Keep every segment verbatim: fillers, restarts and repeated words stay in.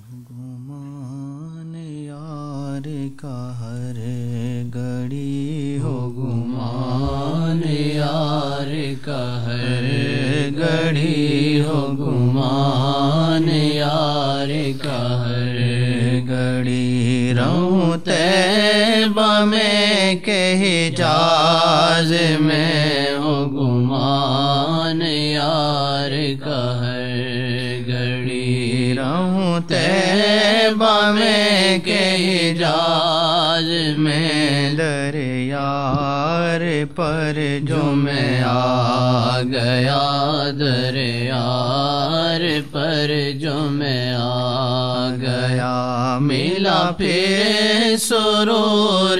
گمان یار کا ہر گھڑی ہو، گمان یار کا ہر گھڑی ہو، گمان یار کا ہر گھڑی رہوں طیبہ میں کہ حجاز میں ہو، گمان یار کا ہر گھڑی رہوں طیبہ میں کہ حجاز میں، در یار پر جو میں آ گیا، در یار پر جو میں آ گیا، ملا پھر سرور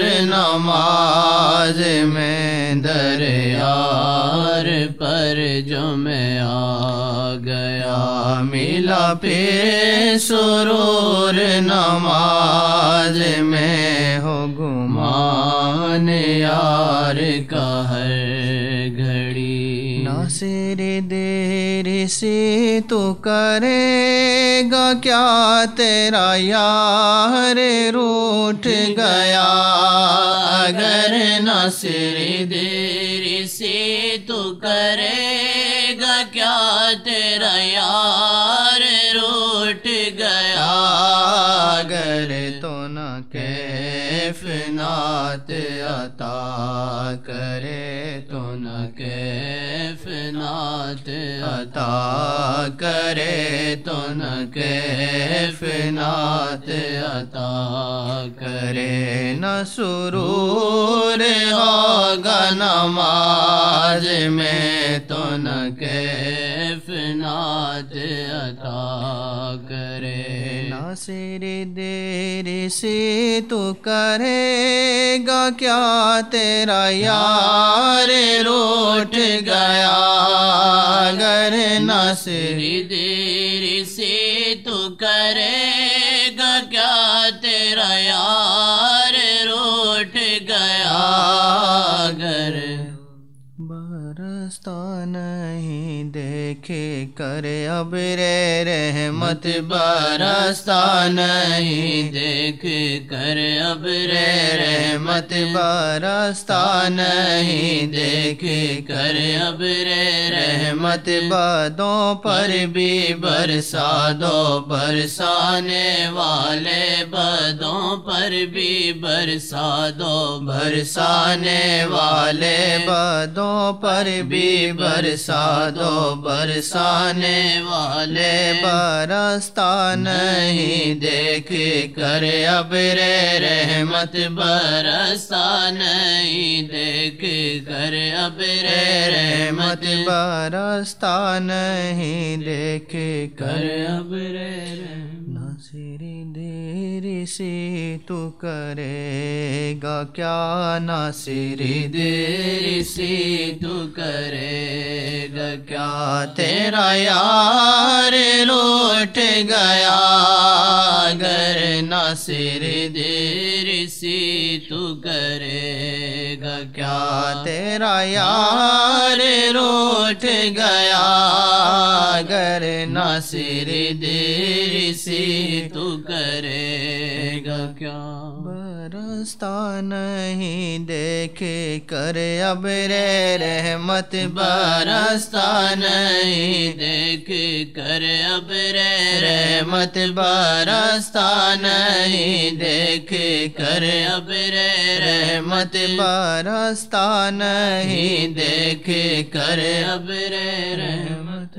نماز میں، در یار پر جو میں آ گیا، ملا پھر سرور نماز میں ہو، گمان یار کا ہر گھڑی۔ ناصر دیر سے تو کرے گا کیا تیرا یار روٹھ گیا، اگر ناصر دیر سے تو کرے گا کیا تیرا یار روٹھ گیا، اگر تو نہ کیف نعت عطا کرے، تو نہ کیف نعت عطا کرے، تو نہ کیف نعت عطا کرے، نہ سرور ہوگا نماز میں، تو نہ کیف نعت عطا کرے۔ ناصر دیر سے تو کرے گا کیا تیرا یار روٹھ گیا، اگر ناصر دیر سے تو کرے گا کیا تیرا یار روٹھ گیا، اگر برستا نہیں دیکھے کر ابر رحمت، برستا نہیں دیکھ کر ابر رحمت، برستا نہیں دیکھ کر ابر رحمت، بدوں پر بھی برسا دو برسانے والے، بدوں پر بھی برسا دو برسانے والے، بدوں پر بھی برسا دو برسانے والے، برستا نہیں دیکھ کر ابر رحمت، برستا نہیں دیکھ کر ابر رحمت، برستا نہیں دیکھ کر ابر رحمت۔ ناصر دیر سے تو کرے گا کیا، ناصر دیر سے تو کرے گا کیا تیرا یار روٹھ گیا، اگر ناصر دیر سے تو کرے گا کیا تیرا یار روٹھ گیا، اگر ناصر دیر سے تو کرے گا کیا، برستا نہیں دیکھ کر ابر رحمت، برستا نہیں دیکھ کر ابر رحمت، برستا نہیں دیکھ کر ابر رحمت، برستا نہیں دیکھ کر ابر رحمت،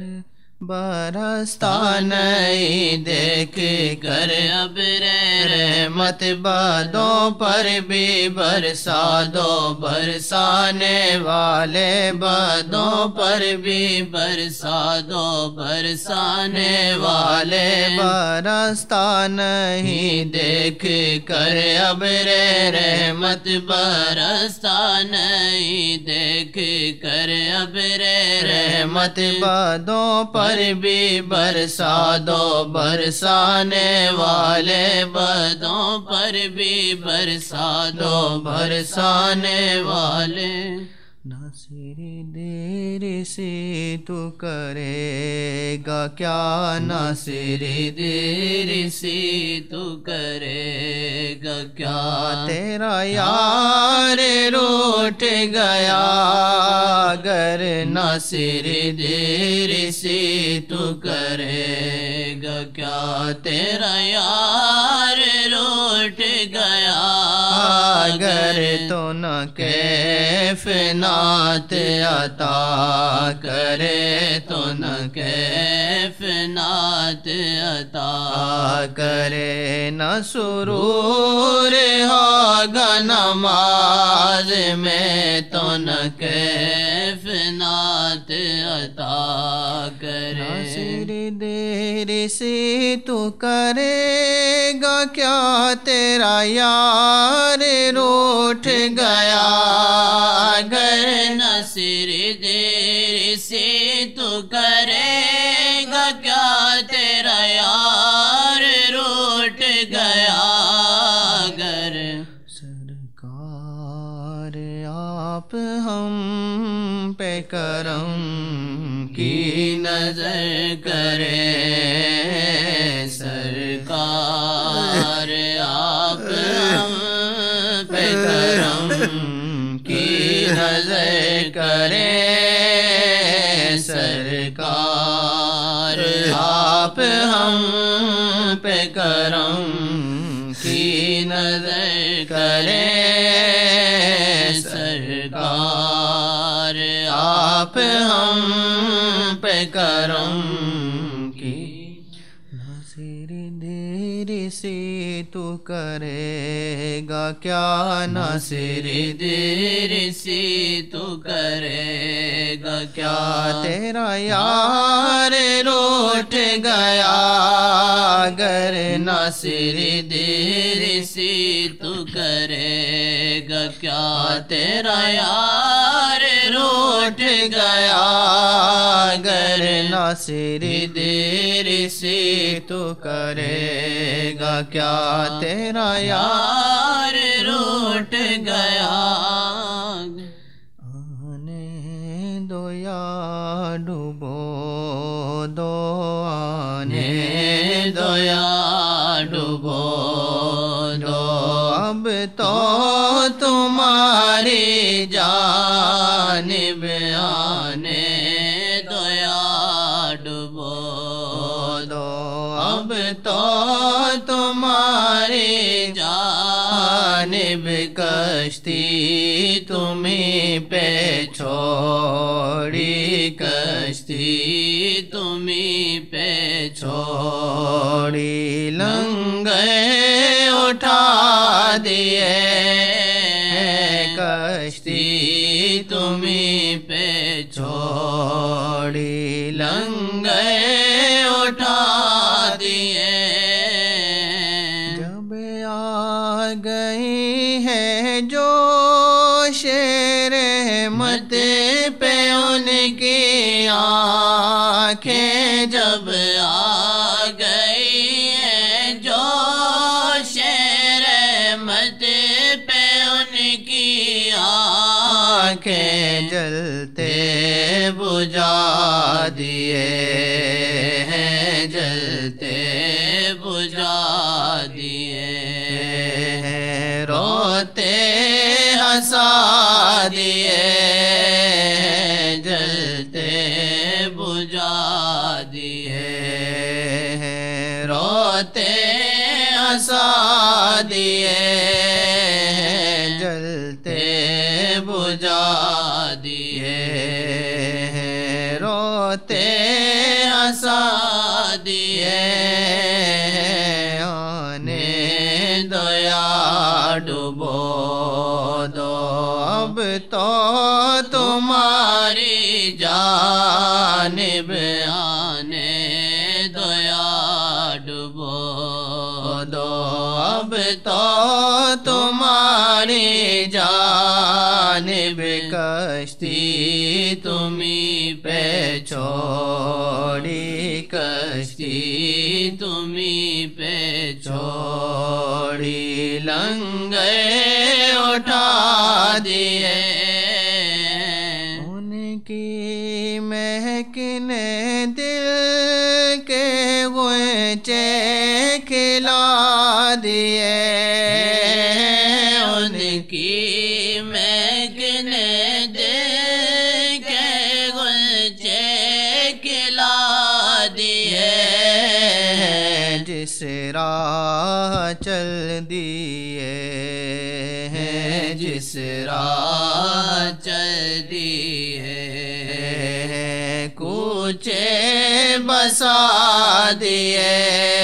برستا نہیں دیکھ کر ابر رحمت، بدوں پر بھی برسا دو برسانے والے، بدوں پر بھی برسا دو برسانے والے، برستا نہیں دیکھ کر ابر رحمت، برستا نہیں دیکھ کر ابر رحمت، بدوں پر بھی برسا دو برسانے والے، بدوں پر بھی برسا دو برسانے والے۔ ناصر دیر سے تو کرے گا کیا ناصر، دیر سے تو کرے گا کیا، تیرا یار روٹ گیا گر ناصر، دیر سے تو کرے گا کیا، تیرا یار روٹ گیا اگر تو نہ کیف نعت عطا کرے، تو نہ کیف نعت عطا کرے، نہ سرور ہوگا نماز میں، تو نہ کیف نعت عطا کرے۔ ناصر دیر سے تو کرے گا کیا، تیرا یار روٹ گیا اگر ناصر دیر سے تو کرے گا کیا، تیرا یار روٹ گیا اگر، سرکار آپ ہم پہ کرم کی نظر کرے، سرکار آپ ہم پہ کرم کی نظر کرے، سرکار آپ ہم پہ کرم کی نظر کرے، سرکار آپ ہم پہ کرم کی۔ ناصر دیر سے تو کرے گا کیا، ناصر دیر سے تو کرے گا کیا، تیرا یار روٹ گیا گر ناصر، دیر سے تو کرے گا کیا، تیرا یار روٹ گیا گر ناصر، دیر سے تو کرے گا کیا، تیرا یار روٹ گیا۔ آنے دو یا ڈوبو دو، آنے دو یا ڈوبو دو، اب تو تمہاری جانب آنے دو یا ڈوبو دو، اب تو تمہاری جانب کشتی تمہیں پہ چھوڑی، کشتی تمہیں پہ چھوڑی، لنگے اٹھا دیے کشتی تمہیں پہ چھوڑی، لنگے اٹھا دیے، جب آ گئی ہے جو رحمت پہ ان کی آنکھیں، جب آ گئی ہے جو رحمت پہ ان کی آنکھیں، جلتے بجھا دیے ہیں، جلتے بجھا دیے ہیں، روتے ہنسا دیے، جلتے بجھا دیے ہیں، روتے ہنسا دیے، جلتے بجھا دیے ہیں، روتے ہنسا دیے، آنے دو یا ڈوبو دو، اب تو تمہاری جانب آنے دو یا ڈوبو دو، اب تو تمہاری جانب کشتی تمہیں پہ چھوڑی، کشتی تمہیں پہ چھوڑی، لنگے اٹھا دیے، ان دیے ان کی مہکنے دے کے غنچے کھلا دیے جس راہ چل دیے جس راہ چل دیے کوچے بسا دیے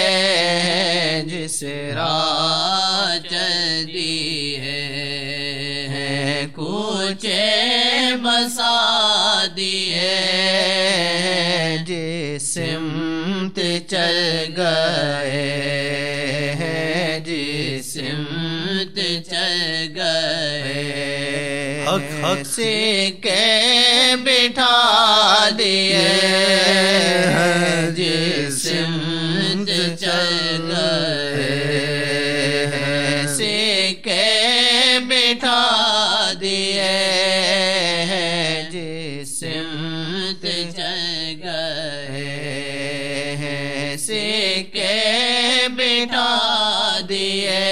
جس راہ چل دیے کوچے بسا دیے جس سمت چل گئے جس سمت چل گئے حق حق سے کے بٹھا دیے جس سمت چل گئے سے کے بٹھا دیے جس سمت چل گئے سے کے بٹھا دیے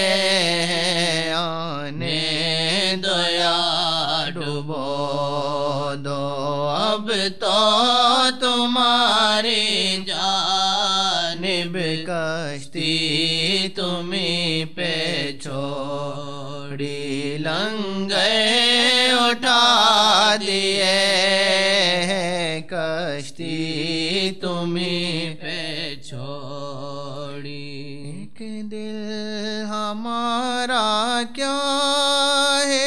آنے دو یا ڈبو دو اب تو تمہاری جانب کشتی تمہیں پہ چھوڑی لنگر اٹھا دیے کشتی تمہیں پہ چھوڑی ایک دل ہمارا کیا ہے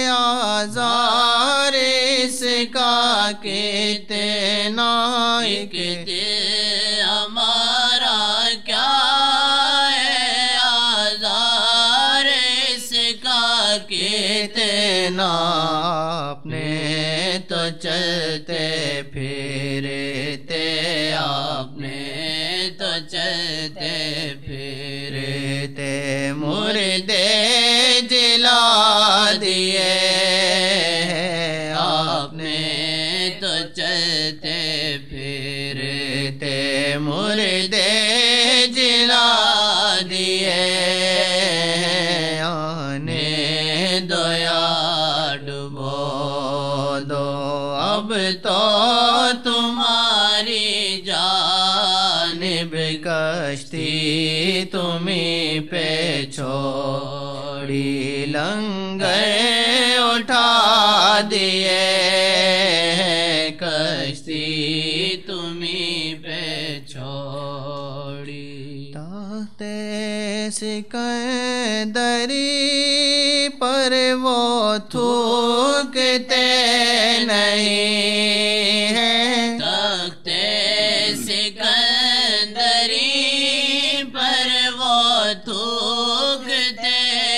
آزار اس کا کتنا ایک دل ہمارا کیا ہے آزار اس کا کتنا اپنے تو چلتے پھرتے اپنے تو چلتے پھرتے مردے جلا دیے اپنے تو چلتے پھرتے مردے جلا دیے آنے دو یا ڈبو دو اب تو تمہاری جانب کشتی تمہیں پہ چھوڑی لنگر اٹھا دیے کشتی تمہیں پہ چھوڑی تخت سکندری پر وہ تھوکتے نہیں ہیں تخت سکندری پر وہ تھوکتے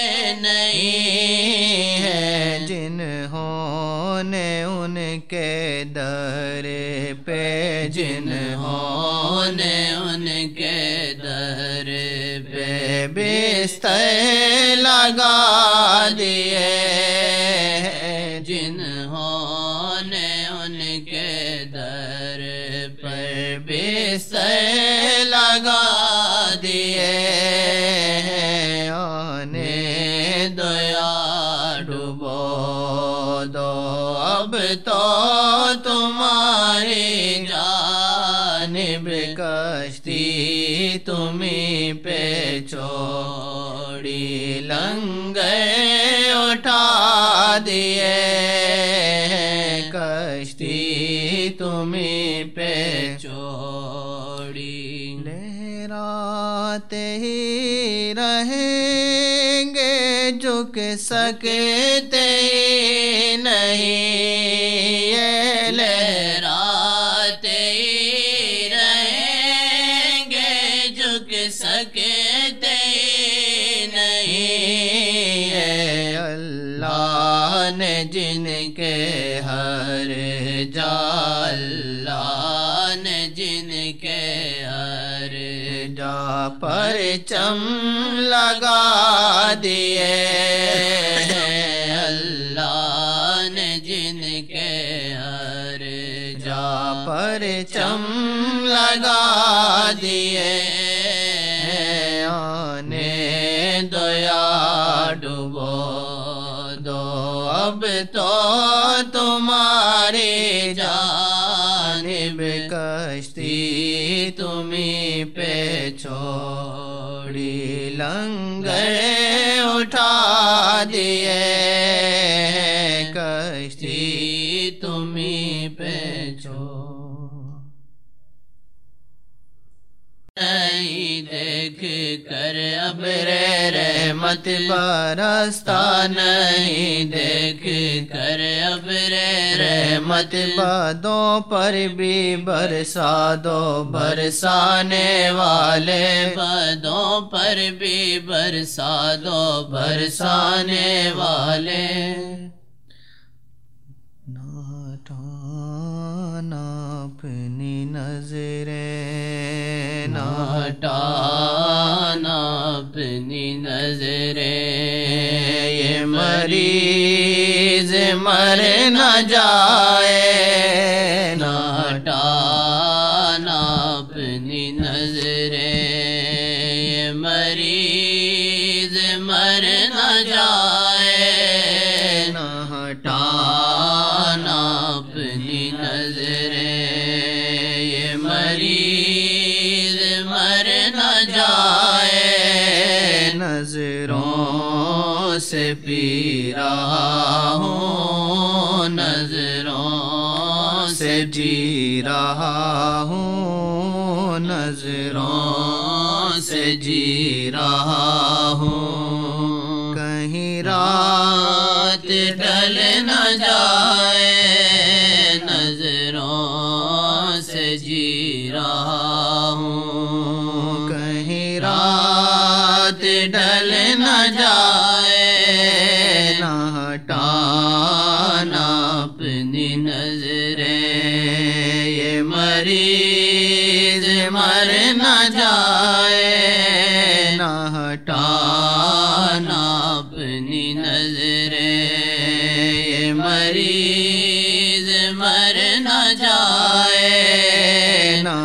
نہیں ہیں جنہوں نے ان کے در پہ جنہوں نے ان کے در پہ بستر لگا دیے جنہوں نے ان کے در پر بستر لگا دیے آنے دو یا ڈبو دو اب تو تمہاری جانب کشتی تمہیں پہ چھوڑی لنگر اٹھا دیے کشتی تمہیں پہ چھوڑی لہراتے ہی رہیں گے جھک سکتے نہیں یہ لہراتے ہی رہیں گے جھک سکتے نہیں ہے اللہ نے جن کے ہر جا اللہ نے جن کے ہر جا پر چم لگا دیے اللہ نے جن کے ہر جا پر چم لگا دیے آنے اب تو تمہاری جانب کشتی تمہیں پہ چھوڑی، لنگر اٹھا دیے کشتی تمہیں پہ چھوڑی۔ نہیں دیکھ کر ابر رحمت برستا، نہیں دیکھ کر ابر رحمت بادوں پر بھی برسا دو، برسانے والے بادوں پر بھی برسا دو، برسانے والے۔ نہ ہٹانا اپنی نظریں، نہ ہٹانا اپنی نظریں، یہ مریض مر نہ جائے، نہ ہٹانا اپنی نظریں، یہ مریض مر نہ جائے، نہ ہٹانا اپنی نظریں، یہ مریض مر نہ جائے، نظروں سے پی رہا ہوں، نظروں سے جی رہا ہوں، نظروں سے جی رہا ہوں، کہیں رات ڈل نہ جائے، نظروں سے جی رہا ہوں، کہیں رات ڈل نہ جائے، نہ ہٹانا اپنی نظریں، یہ مریض مر نہ جائے، نہ ہٹانا اپنی نظریں، یہ مریض مر نہ جائے، نہ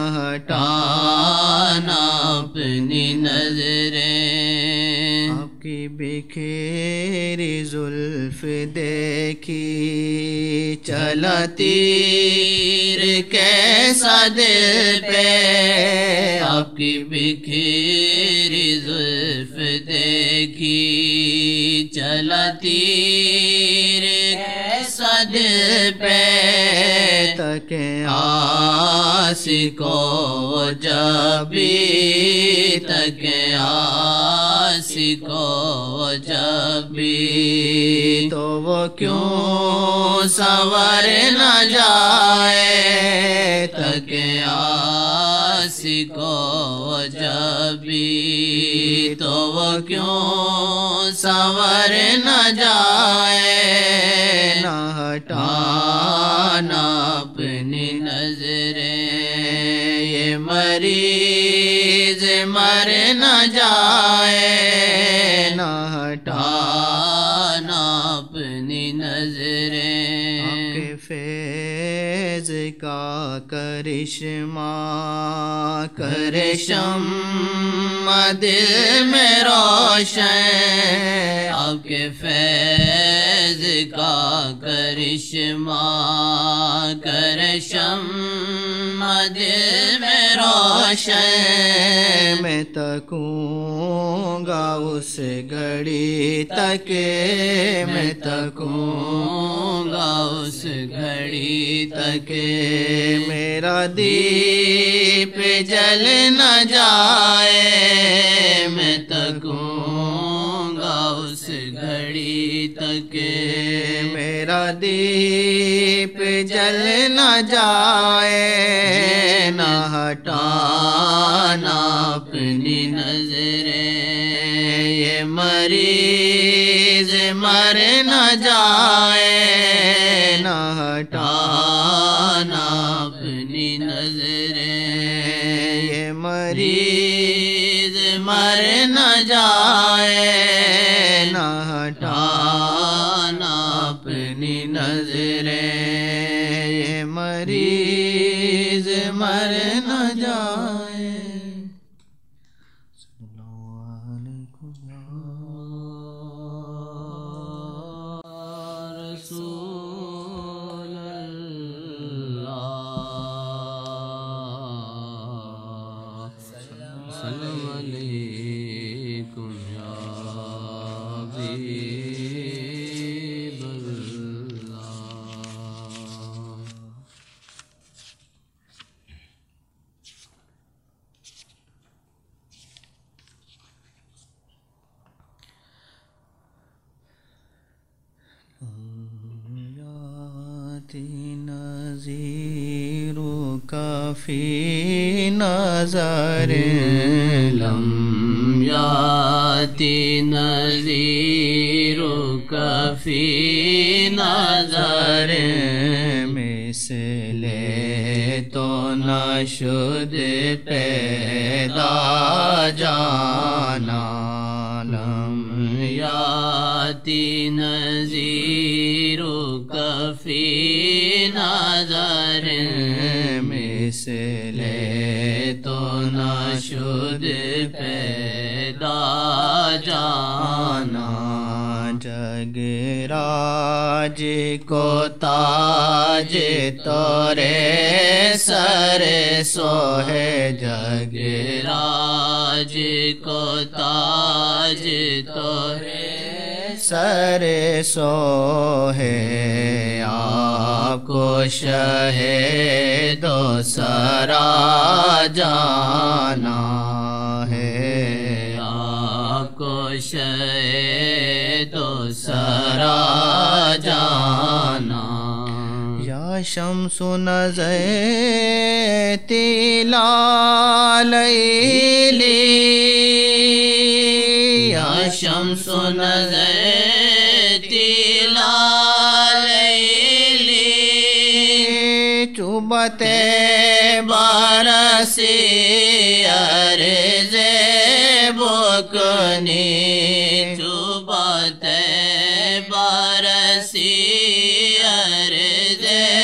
ہٹانا اپنی نظریں۔ آپ کی بکھیری زلف دیکھی چلا تیر کیسا دل پہ، آپ کی بکھیری زلف دیکھی چلا تیر کیسا دل پہ، تکے آسی کو جب بھی، تکے آسی کو جب بھی، تو وہ کیوں سنور نہ جائے، تکے آسی کو جب بھی، تو وہ کیوں سنور نہ جائے، نہ ہٹانا اپنی نظریں، یہ مریض مر نہ جائے، نہ ہٹانا اپنی نظریں۔ آپ کے فیض کا کرشمہ کرشم دل میں روشن، آپ کے فیض کا کرشمہ کرشم دل میں روشن، میں تکوں گا اس گھڑی تک، میں تکوں گا اس گھڑی تک، میرا دیپ جل نہ جائے، میں تکوں گا اس گھڑی تک، میرا دیپ جل نہ جائے، نہ ہٹانا اپنی نظریں، یہ مریض مر نہ جائے، نہ ہٹانا اپنی نظریں، یہ مریض مر نہ جائے، نہ ہٹانا اپنی نظریں، یہ مریض مر نہ جائے۔ علیکم یا حبیب اللہ. نظیرک فی نظر لم یاتی نظیرک فی نظر مثل تو نشد پیدا جانا. لم یاتی نظیرک فی نظر مثل تو نشد پیدا جانا. جگ راج کو تاج تورے سر سوہے. جگ راج کو تاج تورے سر سوہے. آپ کو شہ دو سرا جانا ہے. آپ کو شہ دو سرا جانا. یا شمس نظر طلا لیلی. یا شمس نظر طلا لیلی. چوبتے برسی عرض بکنی. چوبتے برسی عرض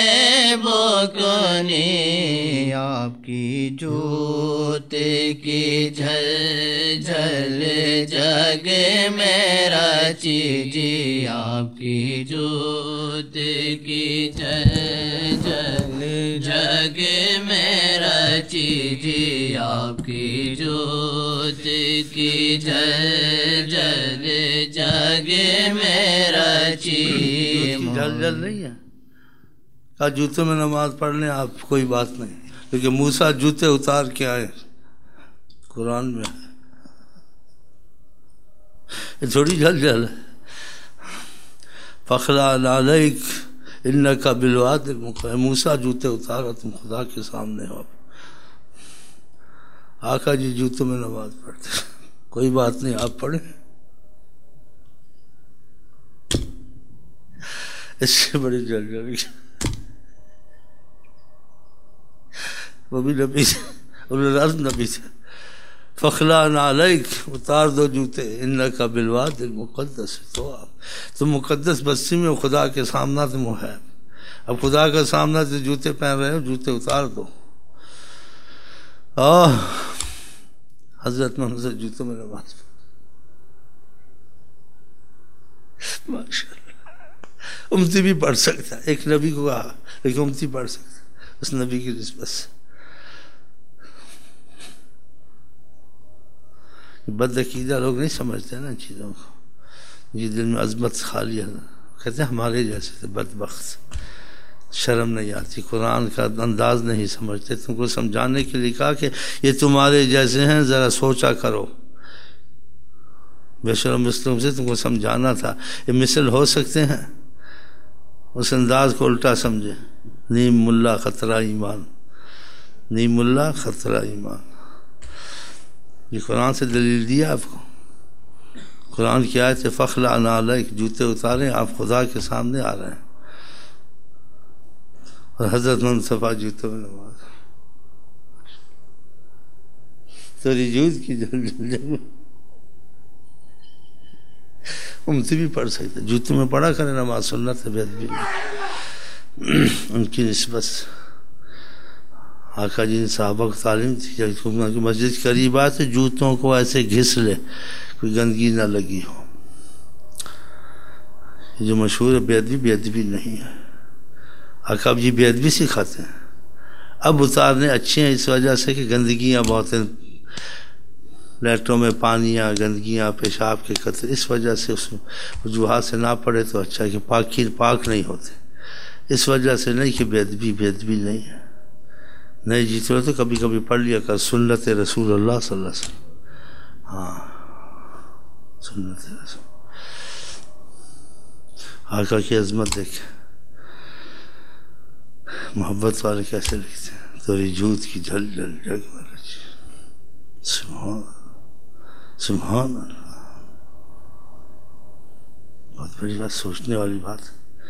بکنی. آپ کی جوت کی جھل جھل جگ میں رچی. جی آپ کی جوت کی جل جل جگ میں رچی. جی آپ کی جوت کی جل جل جگ میں رچی. جل جل نہیں ہے کہا جوتوں میں نماز پڑھ لیں آپ, کوئی بات نہیں. لیکن موسیٰ جوتے اتار کے آئے قرآن میں. یہ تھوڑی جھل جھل ہے. فخلا علیک انک بالواد المقدس. موسیٰ جوتے اتارا, تم خدا کے سامنے ہو. آقا جی جوتوں میں نماز پڑھتے. کوئی بات نہیں, آپ پڑھیں. اس سے بڑی جل جل وہ بھی نبی سے, العزم نبی سے. فخلا علیک, اتار دو جوتے, انک بالواد المقدس. تو آپ تم مقدس بستی میں خدا کے سامنا تم ہے. اب خدا کا سامنا سے جوتے پہن رہے ہو, جوتے اتار دو. آہ حضرت محمد سے جوتوں میں نماز ماشاء اللہ. امتی بھی پڑھ سکتا, ایک نبی کو کہا لیکن امتی پڑھ سکتا اس نبی کی نسبت سے. بد عقیدہ لوگ نہیں سمجھتے نا چیزوں کو. یہ دل میں عظمت خالی ہے نا, کہتے ہیں ہمارے جیسے تھے بدبخت, شرم نہیں آتی, قرآن کا انداز نہیں سمجھتے. تم کو سمجھانے کے لیے کہا کہ یہ تمہارے جیسے ہیں, ذرا سوچا کرو. بے شرم مسلم سے تم کو سمجھانا تھا یہ مثل ہو سکتے ہیں. اس انداز کو الٹا سمجھے. نیم ملا خطرہ ایمان, نیم ملا خطرہ ایمان. یہ قرآن سے دلیل دیا آپ کو. قرآن کی آیت ہے فخلا علیک, جوتے اتاریں, آپ خدا کے سامنے آ رہے ہیں. اور حضرت منصفہ جوتوں میں نماز. تیری جوت کی جل جل جل امتی بھی پڑھ سکتے, جوتوں میں پڑھا کریں نماز. سنت ہے بہت بھی ان کی نسبت. آقا جی نے صحابہ کو تعلیم تھی کہ مسجد قریب آئے تو جوتوں کو ایسے گھس لے, کوئی گندگی نہ لگی ہو. جو مشہور ہے بے ادبی, بے ادبی نہیں ہے. آقا جی بے ادبی سکھاتے ہیں. اب اتارنے اچھے ہیں اس وجہ سے کہ گندگیاں بہت ہیں, لیٹروں میں پانیاں، گندگیاں، پیشاب کے قطرے، اس وجہ سے اس وجوہات سے نہ پڑھے تو اچھا ہے کہ پاک پاک نہیں ہوتے، اس وجہ سے نہیں کہ بے ادبی بے ادبی نہیں ہے، نہیں جیتے ہو تو کبھی کبھی پڑھ لیا کر سنت رسول اللہ صلی اللہ علیہ وسلم. ہاں سنت رسول آقا کی عظمت دیکھ، محبت والے کیسے لکھتے ہیں، توری جھوت کی جھل جھل جگ والا چیز. سبحان سبحان اللہ، بہت بڑی بات، سوچنے والی بات.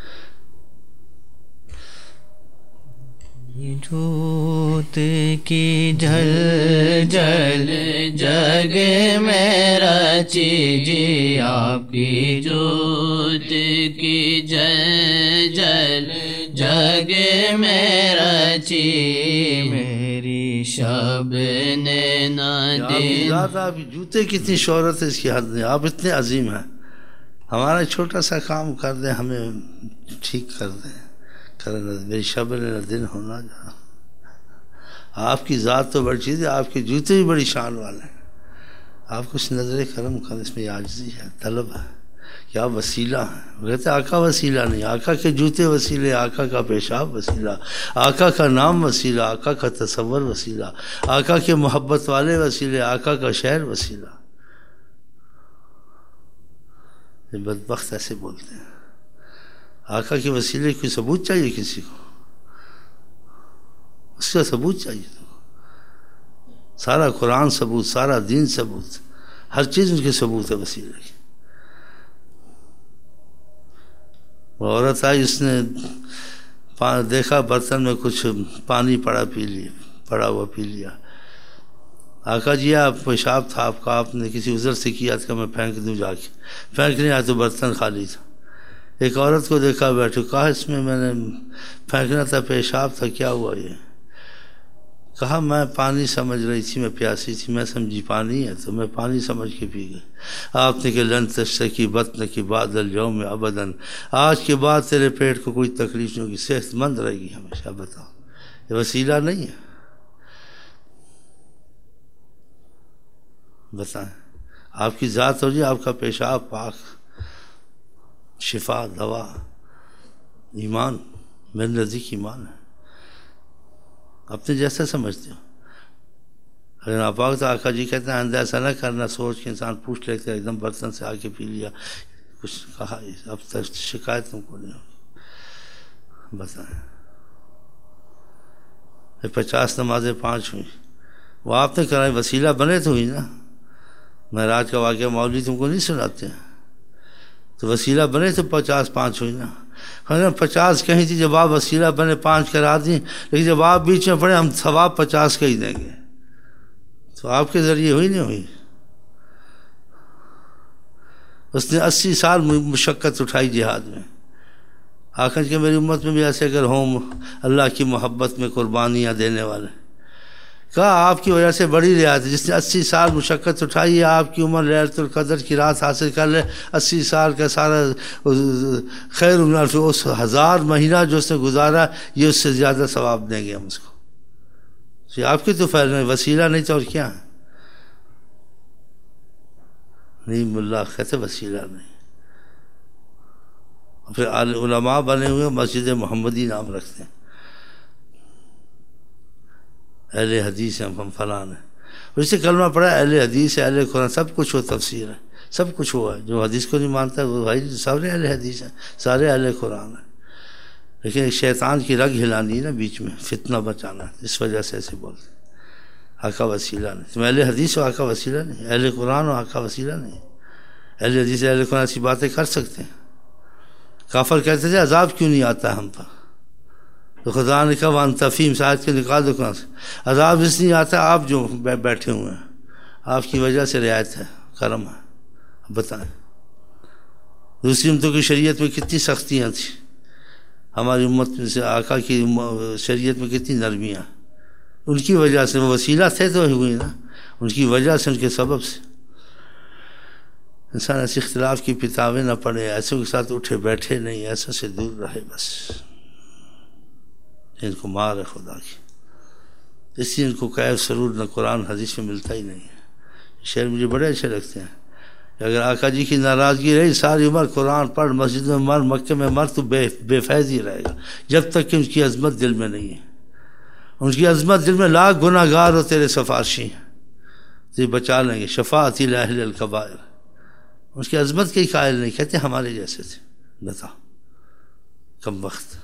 جھوت کی جھل جھل جگ میں رچی جی آپ کی جھوت کی جھل جھل جگ میں رچی میری شب نے نہ دن. آپ جوتے کی اتنی شہرت ہے اس کی حد نہیں، آپ اتنے عظیم ہیں. ہمارا چھوٹا سا کام کر دیں، ہمیں ٹھیک کر دیں، میری شب نے دن ہونا جا. آپ کی ذات تو بڑی چیز ہے، آپ کے جوتے بھی بڑی شان والے ہیں. آپ کچھ نظر کرم کر، اس میں عاجزی ہے، طلب ہے، کیا وسیلہ ہے. کہتے آقا وسیلہ نہیں، آقا کے جوتے وسیلے، آقا کا پیشاب وسیلہ، آقا کا نام وسیلہ، آقا کا تصور وسیلہ، آقا کے محبت والے وسیلے، آقا کا شعر وسیلہ. یہ بدبخت ایسے بولتے ہیں. آقا کے وسیلے کوئی ثبوت چاہیے کسی کو، اس کا ثبوت چاہیے تو. سارا قرآن ثبوت، سارا دین ثبوت، ہر چیز ان کے ثبوت ہے وسیلے کی. وہ عورت آئی، اس نے دیکھا برتن میں کچھ پانی پڑا، پی لیا، پڑا ہوا پی لیا. آقا جی آپ پیشاب تھا آپ کا، آپ نے کسی عذر سے کیا تھا، میں پھینک دوں جا کے. پھینک نہیں آیا تو برتن خالی تھا. ایک عورت کو دیکھا بیٹھے، کہا اس میں میں نے پھینکنا تھا، پیشاب تھا، کیا ہوا یہ؟ کہا میں پانی سمجھ رہی تھی، میں پیاسی تھی، میں سمجھی پانی ہے تو میں پانی سمجھ کے پی گئی. آپ نے کہ لن تشتکی بطن کی بعد اليوم ابداً، آج کے بعد تیرے پیٹ کو کوئی تکلیف نہیں ہوگی، صحت مند رہے گی ہمیشہ. بتاؤ یہ وسیلہ نہیں ہے؟ بتائیں. آپ کی ذات ہو جی، آپ کا پیشاب پاک، شفا، دوا، ایمان، میرے نزدیک ایمان ہے. اپنے جیسا سمجھتے ہو. اگر ناپاک تو آقا جی کہتے ہیں آئندہ ایسا نہ کرنا، سوچ کے انسان پوچھ لیتے ایک دم برتن سے آ کے پی لیا، کچھ کہا، اب تک شکایت تم کو نہیں ہوگی. بتائیں. پچاس نمازیں پانچ ہوئی، وہ آپ نے کرائی، وسیلہ بنے تو ہوئی نا. معراج کا واقعہ مولوی تم کو نہیں سناتے ہیں، تو وسیلہ بنے تو پچاس پانچ ہوئی نا. پچاس کہیں تھی، جب آپ وسیلہ بنے پانچ کرا دیں، لیکن جب آپ بیچ میں پڑے ہم ثواب پچاس کا ہی دیں گے. تو آپ کے ذریعے ہوئی نہیں ہوئی. اس نے اسی سال مشقت اٹھائی جہاد میں. آخر کہ میری امت میں بھی ایسے اگر ہوں اللہ کی محبت میں قربانیاں دینے والے. کہا آپ کی وجہ سے بڑی رعایت ہے، جس نے اسی سال مشقت اٹھائی ہے، آپ کی عمر لیلۃ القدر کی رات حاصل کر لے، اسی سال کا سارا خیر عمر، اس ہزار مہینہ جو اس نے گزارا، یہ اس سے زیادہ ثواب دیں گے ہم اس کو. یہ آپ کی تو فیل نہیں، وسیلہ نہیں تو اور کیا ہے. نہیں ملا کہتے وسیلہ نہیں. پھر علماء بنے ہوئے مسجد محمدی نام رکھتے ہیں، اہل حدیث ہیں، ہم فلان ہیں. اس سے کلمہ پڑھا اہل حدیث ہے، اہل قرآن، سب کچھ وہ تفسیر ہے، سب کچھ ہوا ہے. جو حدیث کو نہیں مانتا ہے وہ بھائی سارے اہل حدیث ہیں، سارے اہل قرآن ہیں. لیکن ایک شیطان کی رگ ہلانی ہے نا بیچ میں، فتنہ بچانا، اس وجہ سے ایسے بولتے ہیں. آقا وسیلہ نہیں. تم اہل حدیث ہو، آقا وسیلہ نہیں. اہل قرآن ہو، آقا وسیلہ نہیں. اہل حدیث اہل قرآن ایسی باتیں کر سکتے ہیں. کافر کہتے تھے عذاب کیوں نہیں آتا ہم پر، تو خدا نے کہا وان تفیم شاید کے نکال دو کہاں سے. عذاب اس نہیں آتا، آپ جو بیٹھے ہوئے ہیں، آپ کی وجہ سے رعایت ہے، کرم ہے. بتائیں دوسری امتوں کی شریعت میں کتنی سختیاں تھیں، ہماری امت میں سے آقا کی شریعت میں کتنی نرمیاں. ان کی وجہ سے وہ وسیلہ تھے تو ہوئی نا، ان کی وجہ سے، ان کے سبب سے. انسان ایسے اختلاف کی کتابیں نہ پڑھے، ایسوں کے ساتھ اٹھے بیٹھے نہیں، ایسے سے دور رہے. بس ان کو مار ہے خدا کی. اس لیے ان کو کیف سرور نہ قرآن حدیث میں ملتا ہی نہیں ہے. شعر مجھے بڑے اچھے لگتے ہیں کہ اگر آقا جی کی ناراضگی رہی ساری عمر قرآن پڑھ مسجد میں مر مکے میں مر تو بے بے فیض ہی رہے گا، جب تک کہ ان کی عظمت دل میں نہیں ہے۔ ان کی عظمت دل میں لاکھ گناہ گار ہو تیرے سفارشی ہیں تو یہ بچا لیں گے، شفاعتی لاہل الکبائر۔ اس کی عظمت کے قائل نہیں، کہتے ہمارے جیسے تھے، بتا کم وقت۔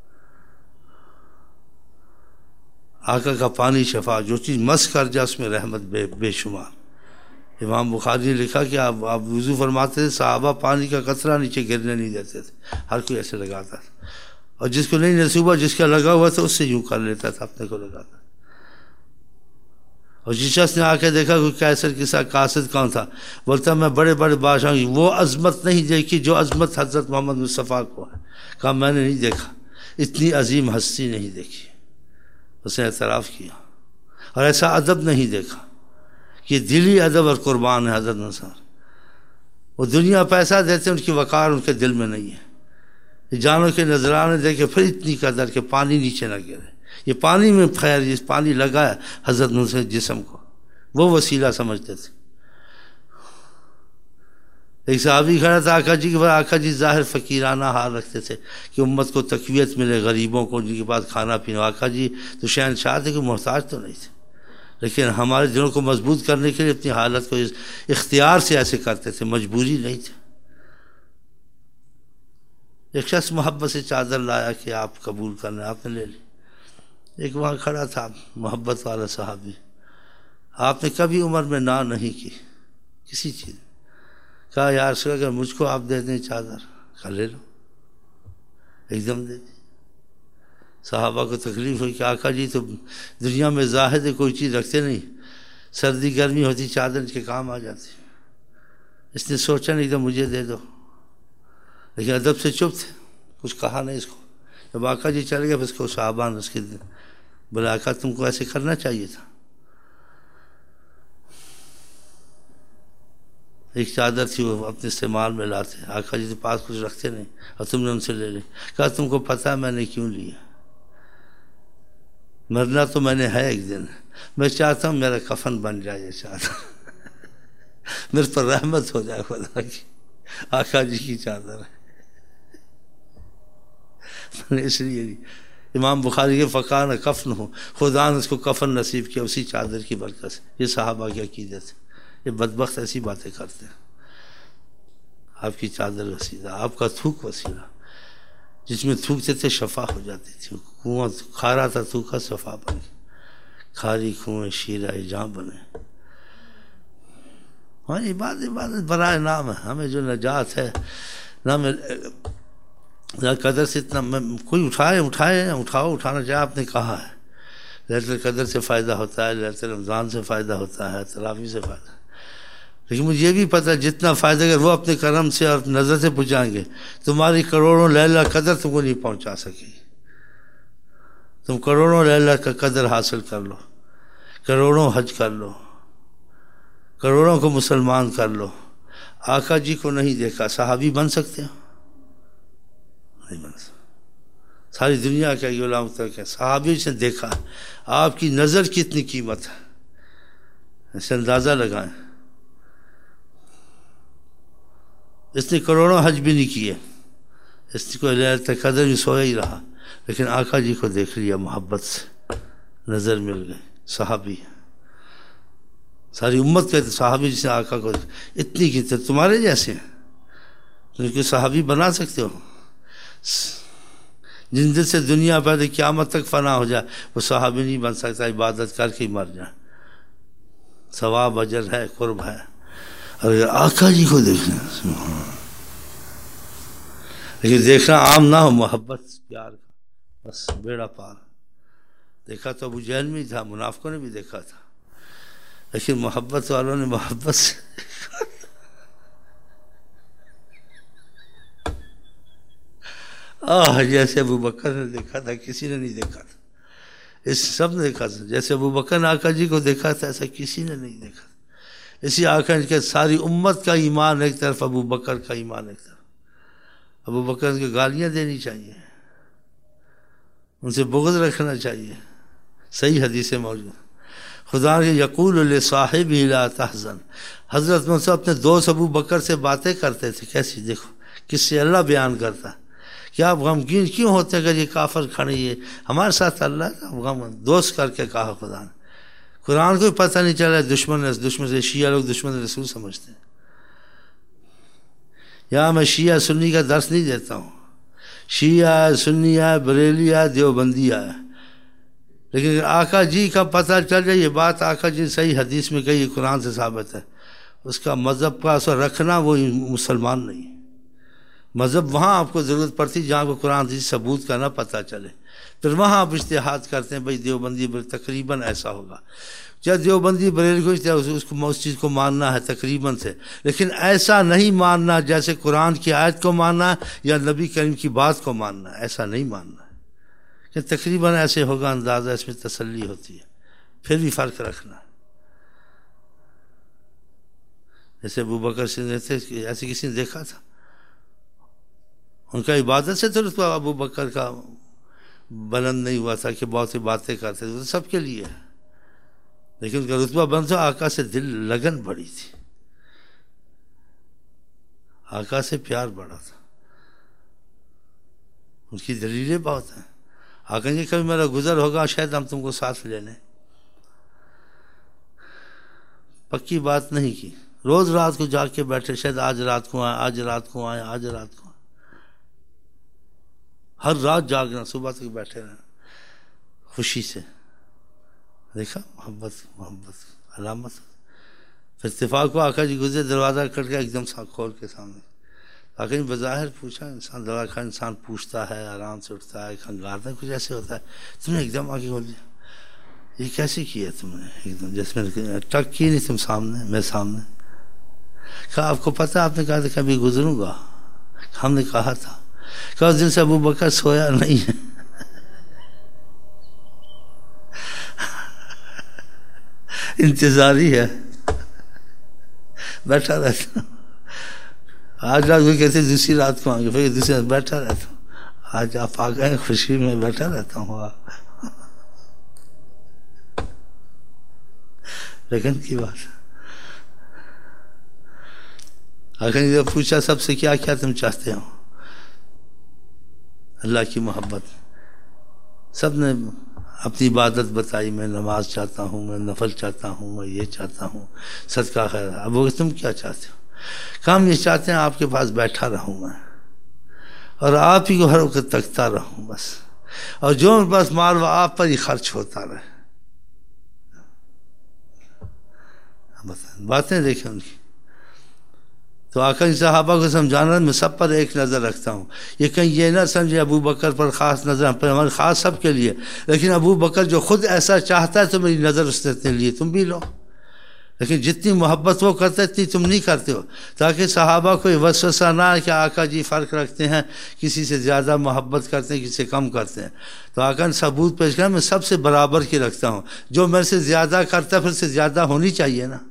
آقا کا پانی شفا، جو چیز مس کر جا اس میں رحمت بے بے شمار۔ امام بخاری نے لکھا کہ آپ آپ وضو فرماتے تھے، صحابہ پانی کا قطرہ نیچے گرنے نہیں دیتے تھے، ہر کوئی ایسے لگاتا تھا، اور جس کو نہیں نصیب ہوا، جس کا لگا ہوا تھا اس سے یوں کر لیتا تھا، اپنے کو لگاتا۔ اور جس شخص نے آ کے دیکھا کہ کیسر کے ساتھ قاصد کون تھا، بولتا میں بڑے بڑے بادشاہوں کی وہ عظمت نہیں دیکھی جو عظمت حضرت محمد مصطفیٰ کو ہے۔ کہا میں نے نہیں دیکھا، اتنی عظیم ہستی نہیں دیکھی۔ اس نے اعتراف کیا، اور ایسا ادب نہیں دیکھا کہ دلی ادب اور قربان ہے حضرت نثار۔ وہ دنیا پیسہ دیتے، ان کی وقار ان کے دل میں نہیں ہے۔ جانوں کے نذرانے دے کے پھر اتنی قدر کہ پانی نیچے نہ گرے، یہ پانی میں خیر، یہ پانی لگا ہے حضرت نثار جسم کو، وہ وسیلہ سمجھتے تھے۔ ایک صحابی کھڑا تھا آقا جی کے بعد، آقا جی ظاہر فقیرانہ حال رکھتے تھے کہ امت کو تقویت ملے، غریبوں کو جن کے پاس کھانا پینا۔ آقا جی تو شہنشاہ تھے کہ محتاج تو نہیں تھے، لیکن ہمارے دلوں کو مضبوط کرنے کے لیے اپنی حالت کو اختیار سے ایسے کرتے تھے، مجبوری نہیں تھے۔ ایک شخص محبت سے چادر لایا کہ آپ قبول کرنا، آپ نے لے لی۔ ایک وہاں کھڑا تھا محبت والا صحابی، آپ نے کبھی عمر میں نہ نہیں کی کسی چیز، کہا یا رسول اللہ اگر مجھ کو آپ دے دیں چادر، کہا لے لو، ایک دم دے دی۔ صحابہ کو تکلیف ہوئی کہ آقا جی تو دنیا میں زاہد ہے، کوئی چیز رکھتے نہیں، سردی گرمی ہوتی چادر کے کام آ جاتی۔ اس نے سوچا نہیں تو مجھے دے دو، لیکن ادب سے چپ تھے، کچھ کہا نہیں اس کو۔ جب آقا جی چل گئے پھر اس کو صحابہ نے اس کے بولے آقا تم کو ایسے کرنا چاہیے تھا۔ ایک چادر تھی وہ اپنے استعمال میں لاتے، آقا جی کے پاس کچھ رکھتے نہیں اور تم نے ان سے لے لی۔ کہا تم کو پتہ ہے میں نے کیوں لیا؟ مرنا تو میں نے ہے ایک دن، میں چاہتا ہوں میرا کفن بن جائے یہ چادر، میرے پر رحمت ہو جائے خدا کی، آقا جی کی چادر ہے۔ میں نے اس لیے امام بخاری کے فقان کفن ہو، خدا نے اس کو کفن نصیب کیا اسی چادر کی برکت سے۔ یہ صحابہ کی عقیدت ہے۔ یہ بدبخت ایسی باتیں کرتے ہیں۔ آپ کی چادر وسیلہ، آپ کا تھوک وسیلہ، جس میں تھوکتے تھے شفا ہو جاتی تھی۔ کنواں کھارا تھا تھوکا شفا بن گئی، کھاری کنویں شیرہ جاں بنے۔ ہاں عبادت عبادت برائے نام ہے، ہمیں جو نجات ہے نام قدر سے اتنا کوئی اٹھائے اٹھائے اٹھاؤ اٹھانا چاہے، آپ نے کہا ہے ليلة القدر سے فائدہ ہوتا ہے، ليلة رمضان سے فائدہ ہوتا ہے، تراویح سے فائدہ، لیکن مجھے یہ بھی پتہ جتنا فائدہ اگر وہ اپنے کرم سے اور نظر سے پہنچائیں گے، تمہاری کروڑوں ليلة قدر تم کو نہیں پہنچا سکے۔ تم کروڑوں ليلة کا قدر حاصل کر لو، کروڑوں حج کر لو، کروڑوں کو مسلمان کر لو، آقا جی کو نہیں دیکھا، صحابی بن سکتے ہو؟ نہیں بن سکتے۔ ساری دنیا کا یہ علماء تک ہے، صحابی سے دیکھا، آپ کی نظر کی اتنی قیمت ہے، اسے اندازہ لگائیں۔ اس نے کروڑوں حج بھی نہیں کیے، اس کو ليلة القدر بھی سویا ہی رہا، لیکن آقا جی کو دیکھ لیا، محبت سے نظر مل گئی، صحابی۔ ساری امت کہتے صحابی جسے آقا کو اتنی کی تمہارے جیسے ہیں، تم کو صحابی بنا سکتے ہو؟ جن دل سے دنیا پیدا قیامت تک فنا ہو جائے وہ صحابی نہیں بن سکتا، عبادت کر کے ہی مر جائے، ثواب اجر ہے، قرب ہے۔ اگر آقا جی کو دیکھنا، لیکن دیکھنا عام نہ ہو، محبت پیار کا، بس بیڑا پار۔ دیکھا تو ابو جہل میں تھا، منافقوں نے بھی دیکھا تھا، لیکن محبت والوں نے محبت سے آہ جیسے ابو بکر نے دیکھا تھا کسی نے نہیں دیکھا تھا، اس سب نے دیکھا تھا، جیسے ابو بکر نے آقا جی کو دیکھا تھا ایسا کسی نے نہیں دیکھا تھا۔ اسی آقا جی کے ساری امت کا ایمان ایک طرف، ابو بکر کا ایمان ایک طرف۔ ابو بکر کو گالیاں دینی چاہیے، ان سے بغض رکھنا چاہیے، صحیح حدیث موجود۔ خدا کے یقول لصاحب لا تحزن، حضرت موسیٰ اپنے دوست ابو بکر سے باتیں کرتے تھے، کیسی دیکھو کس سے اللہ بیان کرتا کہ آپ غمگین کیوں ہوتے اگر یہ کافر کھڑے یہ ہمارے ساتھ اللہ کا غم دوست کر کے کہا خدا نے۔ قرآن کو بھی پتہ نہیں چلا دشمن دشمن سے شیعہ لوگ دشمن رسول سمجھتے ہیں۔ یہاں میں شیعہ سنی کا درس نہیں دیتا ہوں، شیعہ سنیہ بریلیہ دیوبندیہ ہے، لیکن اگر آقا جی کا پتہ چل جائے یہ بات آقا جی صحیح حدیث میں کہی قرآن سے ثابت ہے، اس کا مذہب کا اثر رکھنا وہ مسلمان نہیں۔ مذہب وہاں آپ کو ضرورت پڑتی جہاں کو قرآن حدیث ثبوت کا نہ پتہ چلے، پھر وہاں آپ اجتہاد کرتے ہیں بھائی دیوبندی تقریباً ایسا ہوگا، جب دیوبندی بریلی کو اس کو اس چیز کو ماننا ہے تقریباً سے، لیکن ایسا نہیں ماننا جیسے قرآن کی آیت کو ماننا یا نبی کریم کی بات کو ماننا، ایسا نہیں ماننا کہ تقریباً ایسے ہوگا، اندازہ اس میں تسلی ہوتی ہے، پھر بھی فرق رکھنا۔ جیسے ابو بکر سے تھے ایسے کسی نے دیکھا تھا، ان کا عبادت سے تو رتبہ ابو بکر کا بلند نہیں ہوا تھا کہ بہت سی باتیں کرتے تھے، سب کے لیے ہے، لیکن ان کا رتبہ بلند تھا، آقا سے دل لگن بڑی تھی، آقا سے پیار بڑا تھا، ان کی دلیلیں بہت ہیں۔ آقا جی کبھی میرا گزر ہوگا شاید ہم تم کو ساتھ لے لیں، پکی بات نہیں کی، روز رات کو جاگ کے بیٹھے شاید آج رات کو آئے آج رات کو آئے آج رات کو آئے، ہر رات جاگنا، صبح تک بیٹھے رہنا خوشی سے۔ دیکھا محبت محبت علامت۔ پھر اتفاق کو آقا جی گزرے، دروازہ کٹ کے ایک دم کھول کے سامنے آقا جی بظاہر پوچھا، انسان دروازہ کھڑا انسان پوچھتا ہے، آرام سے اٹھتا ہے، کھنگارتا ہے، کچھ ایسے ہوتا ہے، تم نے ایک دم آگے کھول دیا، یہ کیسے کیا تم نے ایک دم، جس میں ٹک کی نہیں تم سامنے میں سامنے؟ کہا آپ کو پتہ، آپ نے کہا تھا کبھی گزروں گا، ہم نے کہا تھا، کہا اس دن سے ابو بکر سویا نہیں ہے، انتظاری ہے، بیٹھا رہتا، آج رات کو کہتے دوسری رات کو آئیں گے، پھر دوسری رات بیٹھا رہتا ہوں، آج آپ آ گئے خوشی میں بیٹھا رہتا ہوں، لیکن کی بات آخر جب پوچھا سب سے کیا کیا تم چاہتے ہو؟ اللہ کی محبت، سب نے اپنی عبادت بتائی، میں نماز چاہتا ہوں، میں نفل چاہتا ہوں، میں یہ چاہتا ہوں، صدقہ خیر۔ اب وہ تم کیا چاہتے ہو؟ کام یہ چاہتے ہیں آپ کے پاس بیٹھا رہوں میں اور آپ ہی کو ہر وقت تکتا رہوں بس، اور جو میرے پاس مال وہ آپ پر ہی خرچ ہوتا رہے۔ باتیں دیکھیں ان کی۔ تو آقا صحابہ کو سمجھانا میں سب پر ایک نظر رکھتا ہوں، یہ کہیں یہ نہ سمجھے ابو بکر پر خاص نظر، پر ہمارے خاص سب کے لیے، لیکن ابو بکر جو خود ایسا چاہتا ہے تو میری نظر اس نے لیے تم بھی لو، لیکن جتنی محبت وہ کرتے اتنی تم نہیں کرتے ہو، تاکہ صحابہ کو یہ وسوسہ نہ ہے کہ آقا جی فرق رکھتے ہیں، کسی سے زیادہ محبت کرتے ہیں کسی سے کم کرتے ہیں۔ تو آقا نے ثبوت پیش کیا، میں سب سے برابر کی رکھتا ہوں، جو میرے سے زیادہ کرتا ہے پھر سے زیادہ ہونی چاہیے نا،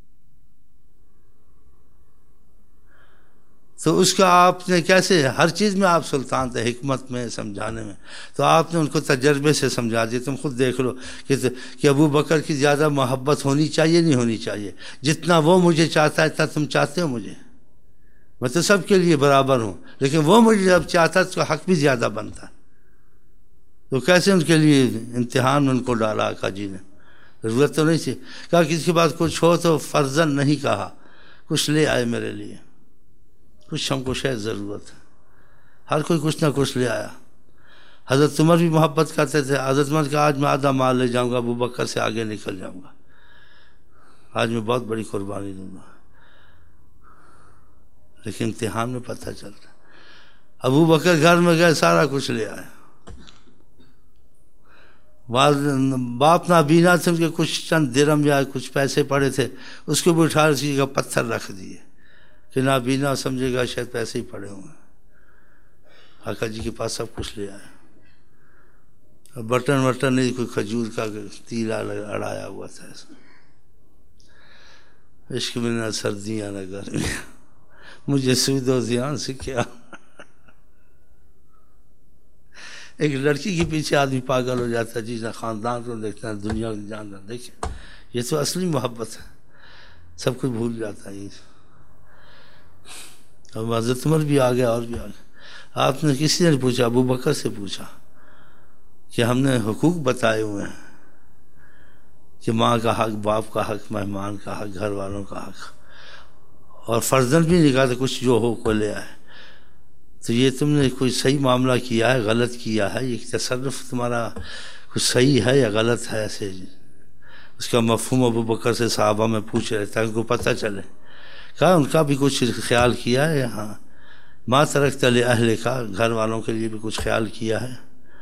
تو اس کا آپ نے کیسے، ہر چیز میں آپ سلطان تھے، حکمت میں، سمجھانے میں، تو آپ نے ان کو تجربے سے سمجھا دیا۔ تم خود دیکھ لو کہ کہ ابو بکر کی زیادہ محبت ہونی چاہیے نہیں ہونی چاہیے، جتنا وہ مجھے چاہتا ہے اتنا تم چاہتے ہو مجھے، میں تو سب کے لیے برابر ہوں، لیکن وہ مجھے جب چاہتا ہے تو حق بھی زیادہ بنتا، تو کیسے ان کے لیے امتحان ان کو ڈالا آقا جی نے، ضرورت تو نہیں تھی، کہا کسی کے پاس کچھ ہو تو فرضاً نہیں کہا، کچھ لے آئے میرے لیے، کچھ ہم کو شاید ضرورت ہے، ہر کوئی کچھ نہ کچھ لے آیا۔ حضرت عمر بھی محبت کرتے تھے، حضرت عمر کا آج میں آدھا مال لے جاؤں گا، ابو بکر سے آگے نکل جاؤں گا، آج میں بہت بڑی قربانی دوں گا، لیکن امتحان میں پتہ چلتا ابو بکر گھر میں گئے سارا کچھ لے آئے، باپ نابینا تھے، ان کے کچھ چند درم یا کچھ پیسے پڑے تھے، اس کو بھی اٹھا اسی کا پتھر رکھ دیے کہ نابینا سمجھے گا شاید پیسے ہی پڑے ہوں گے۔ آقا جی کے پاس سب کچھ لے آئے، بٹن وٹن نہیں، کوئی کھجور کا تیلا اڑایا ہوا تھا، عشق میں نہ سردیاں نہ گرمیاں، مجھے سود و زیان سے کیا۔ ایک لڑکی کے پیچھے آدمی پاگل ہو جاتا ہے، جی نہ خاندان کو دیکھتا ہے دنیا کو جانتا، دیکھیں یہ تو اصلی محبت ہے، سب کچھ بھول جاتا ہے. اب حضرت عمر بھی آ گیا اور بھی آ گیا. آپ نے کسی نے پوچھا، ابو بکر سے پوچھا کہ ہم نے حقوق بتائے ہوئے ہیں کہ ماں کا حق، باپ کا حق، مہمان کا حق، گھر والوں کا حق، اور فرزند بھی نہیں کہا تو کچھ جو ہو کو لے آئے. تو یہ تم نے کوئی صحیح معاملہ کیا ہے، غلط کیا ہے؟ یہ تصرف تمہارا کچھ صحیح ہے یا غلط ہے؟ ایسے اس کا مفہوم ابو بکر سے صحابہ میں پوچھ رہے تاکہ ان کو پتہ چلے. کہا ان کا بھی کچھ خیال کیا ہے؟ ہاں. ما ترکت لأہل کا، گھر والوں کے لیے بھی کچھ خیال کیا ہے؟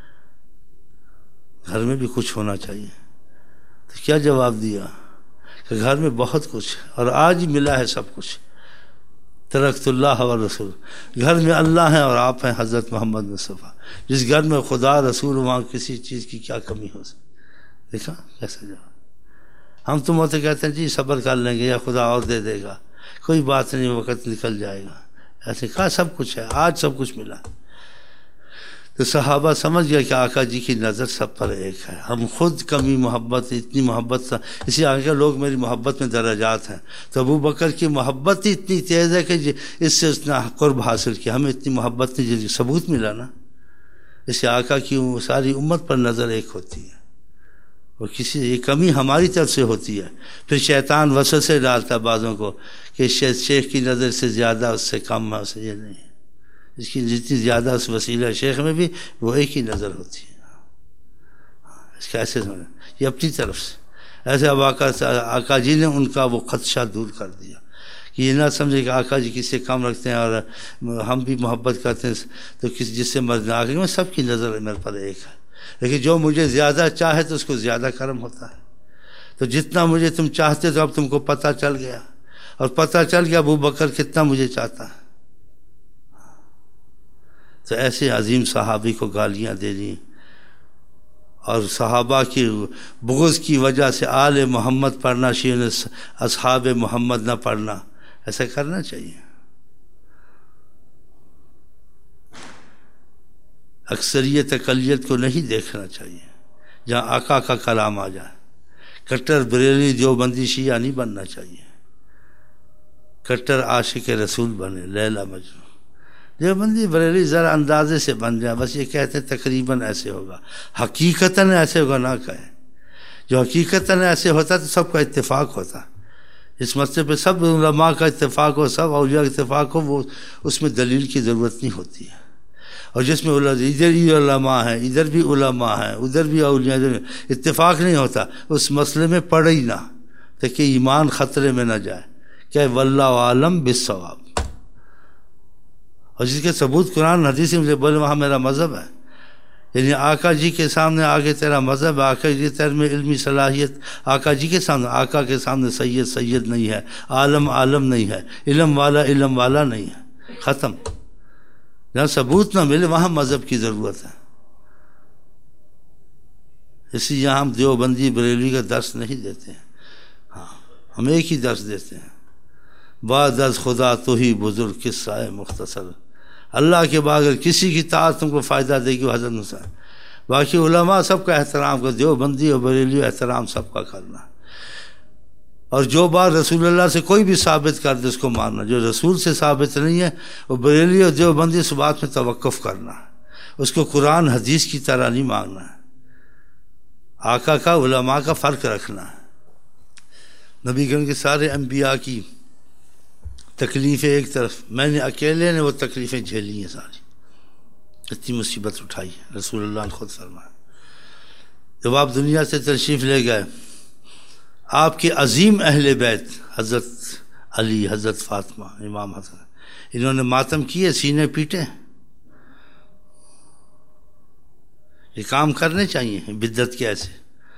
گھر میں بھی کچھ ہونا چاہیے. تو کیا جواب دیا کہ گھر میں بہت کچھ ہے اور آج ہی ملا ہے سب کچھ. ترکت اللہ و رسول، گھر میں اللہ ہیں اور آپ ہیں حضرت محمد مصطفیٰ. جس گھر میں خدا رسول، وہاں کسی چیز کی کیا کمی ہو سکتی؟ دیکھا کیسا جواب. ہم تم ہوتے کہتے ہیں جی صبر کر لیں گے یا خدا اور دے دے گا، کوئی بات نہیں، وقت نکل جائے گا. ایسے کہا سب کچھ ہے، آج سب کچھ ملا. تو صحابہ سمجھ گیا کہ آقا جی کی نظر سب پر ایک ہے. ہم خود کمی محبت، اتنی محبت، اسی آگے لوگ میری محبت میں درجات ہیں. تو ابو بکر کی محبت ہی اتنی تیز ہے کہ اس سے اس نے قرب حاصل کیا. ہمیں اتنی محبت نہیں، ثبوت ملا نا. اس سے آقا کی ساری امت پر نظر ایک ہوتی ہے، اور کسی یہ کمی ہماری طرف سے ہوتی ہے. پھر شیطان وسوسے ڈالتا ہے بعضوں کو کہ شیخ کی نظر سے زیادہ اس سے کم ہے، اسے یہ نہیں ہے. اس کی جتنی زیادہ اس وسیلہ شیخ میں بھی وہ ایک ہی نظر ہوتی ہے. اس کا ایسے سمجھیں، یہ اپنی طرف سے ایسے. اب آقا آقا جی نے ان کا وہ خدشہ دور کر دیا کہ یہ نہ سمجھے کہ آقا جی کسی سے کم رکھتے ہیں اور ہم بھی محبت کرتے ہیں تو کسی جس سے مرض آ گئی. سب کی نظر میرے پر ایک ہے، لیکن جو مجھے زیادہ چاہے تو اس کو زیادہ کرم ہوتا ہے. تو جتنا مجھے تم چاہتے تو اب تم کو پتہ چل گیا، اور پتہ چل گیا ابو بکر کتنا مجھے چاہتا ہے. تو ایسے عظیم صحابی کو گالیاں دینی اور صحابہ کی بغض کی وجہ سے آل محمد پڑھنا، شیعہ اصحاب محمد نہ پڑھنا، ایسا کرنا چاہیے. اکثریت اقلیت کو نہیں دیکھنا چاہیے. جہاں آقا کا کلام آ جائے، کٹر بریلوی دیوبندی شیعہ نہیں بننا چاہیے. کٹر عاشق رسول بنے، لیلا مجنون. دیوبندی بریلوی ذرا اندازے سے بن جائے، بس یہ کہتے ہیں تقریباً ایسے ہوگا، حقیقتاً ایسے ہوگا نہ کہیں. جو حقیقتاً ایسے ہوتا تو سب کا اتفاق ہوتا. اس مسئلے پہ سب علماء کا اتفاق ہو، سب اولیاء کا اتفاق ہو، وہ اس میں دلیل کی ضرورت نہیں ہوتی ہے. اور جس میں ادھر ہی علماء ہیں، ادھر بھی علماء ہیں، ادھر بھی اولیاء، اتفاق نہیں ہوتا، اس مسئلے میں پڑھ ہی نہ تاکہ ایمان خطرے میں نہ جائے. کہ واللہ عالم بالصواب. اور جس کے ثبوت قرآن حدیث میں بولے وہاں میرا مذہب ہے. یعنی آقا جی کے سامنے آگے تیرا مذہب ہے، آقا جی تیرے میں علمی صلاحیت، آقا جی کے سامنے، آقا کے سامنے سید سید نہیں ہے، عالم عالم نہیں ہے، علم والا علم والا نہیں ہے. ختم. جہاں ثبوت نہ ملے وہاں مذہب کی ضرورت ہے. اسی یہاں ہم دیوبندی بریلوی کا درس نہیں دیتے ہیں. ہاں ہم ایک ہی درس دیتے ہیں، بعد از خدا تو ہی بزرگ قصہ ہے مختصر. اللہ کے بعد اگر کسی کی طاعت تم کو فائدہ دے گی وہ حضرت موسیٰ. باقی علماء سب کا احترام کر، دیوبندی اور بریلوی احترام سب کا کرنا. اور جو بات رسول اللہ سے کوئی بھی ثابت کر دے اس کو ماننا. جو رسول سے ثابت نہیں ہے وہ بریلوی اور دیوبندی اس بات میں توقف کرنا ہے. اس کو قرآن حدیث کی طرح نہیں ماننا ہے. آقا کا علماء کا فرق رکھنا ہے. نبی کریم کے سارے انبیاء کی تکلیفیں ایک طرف، میں نے اکیلے نے وہ تکلیفیں جھیلی ہیں ساری. اتنی مصیبت اٹھائی ہے رسول اللہ نے خود فرمایا. جب آپ دنیا سے تشریف لے گئے، آپ کے عظیم اہل بیت حضرت علی، حضرت فاطمہ، امام حسن، انہوں نے ماتم کیے، سینے پیٹے. یہ کام کرنے چاہیے بدعت کے ایسے.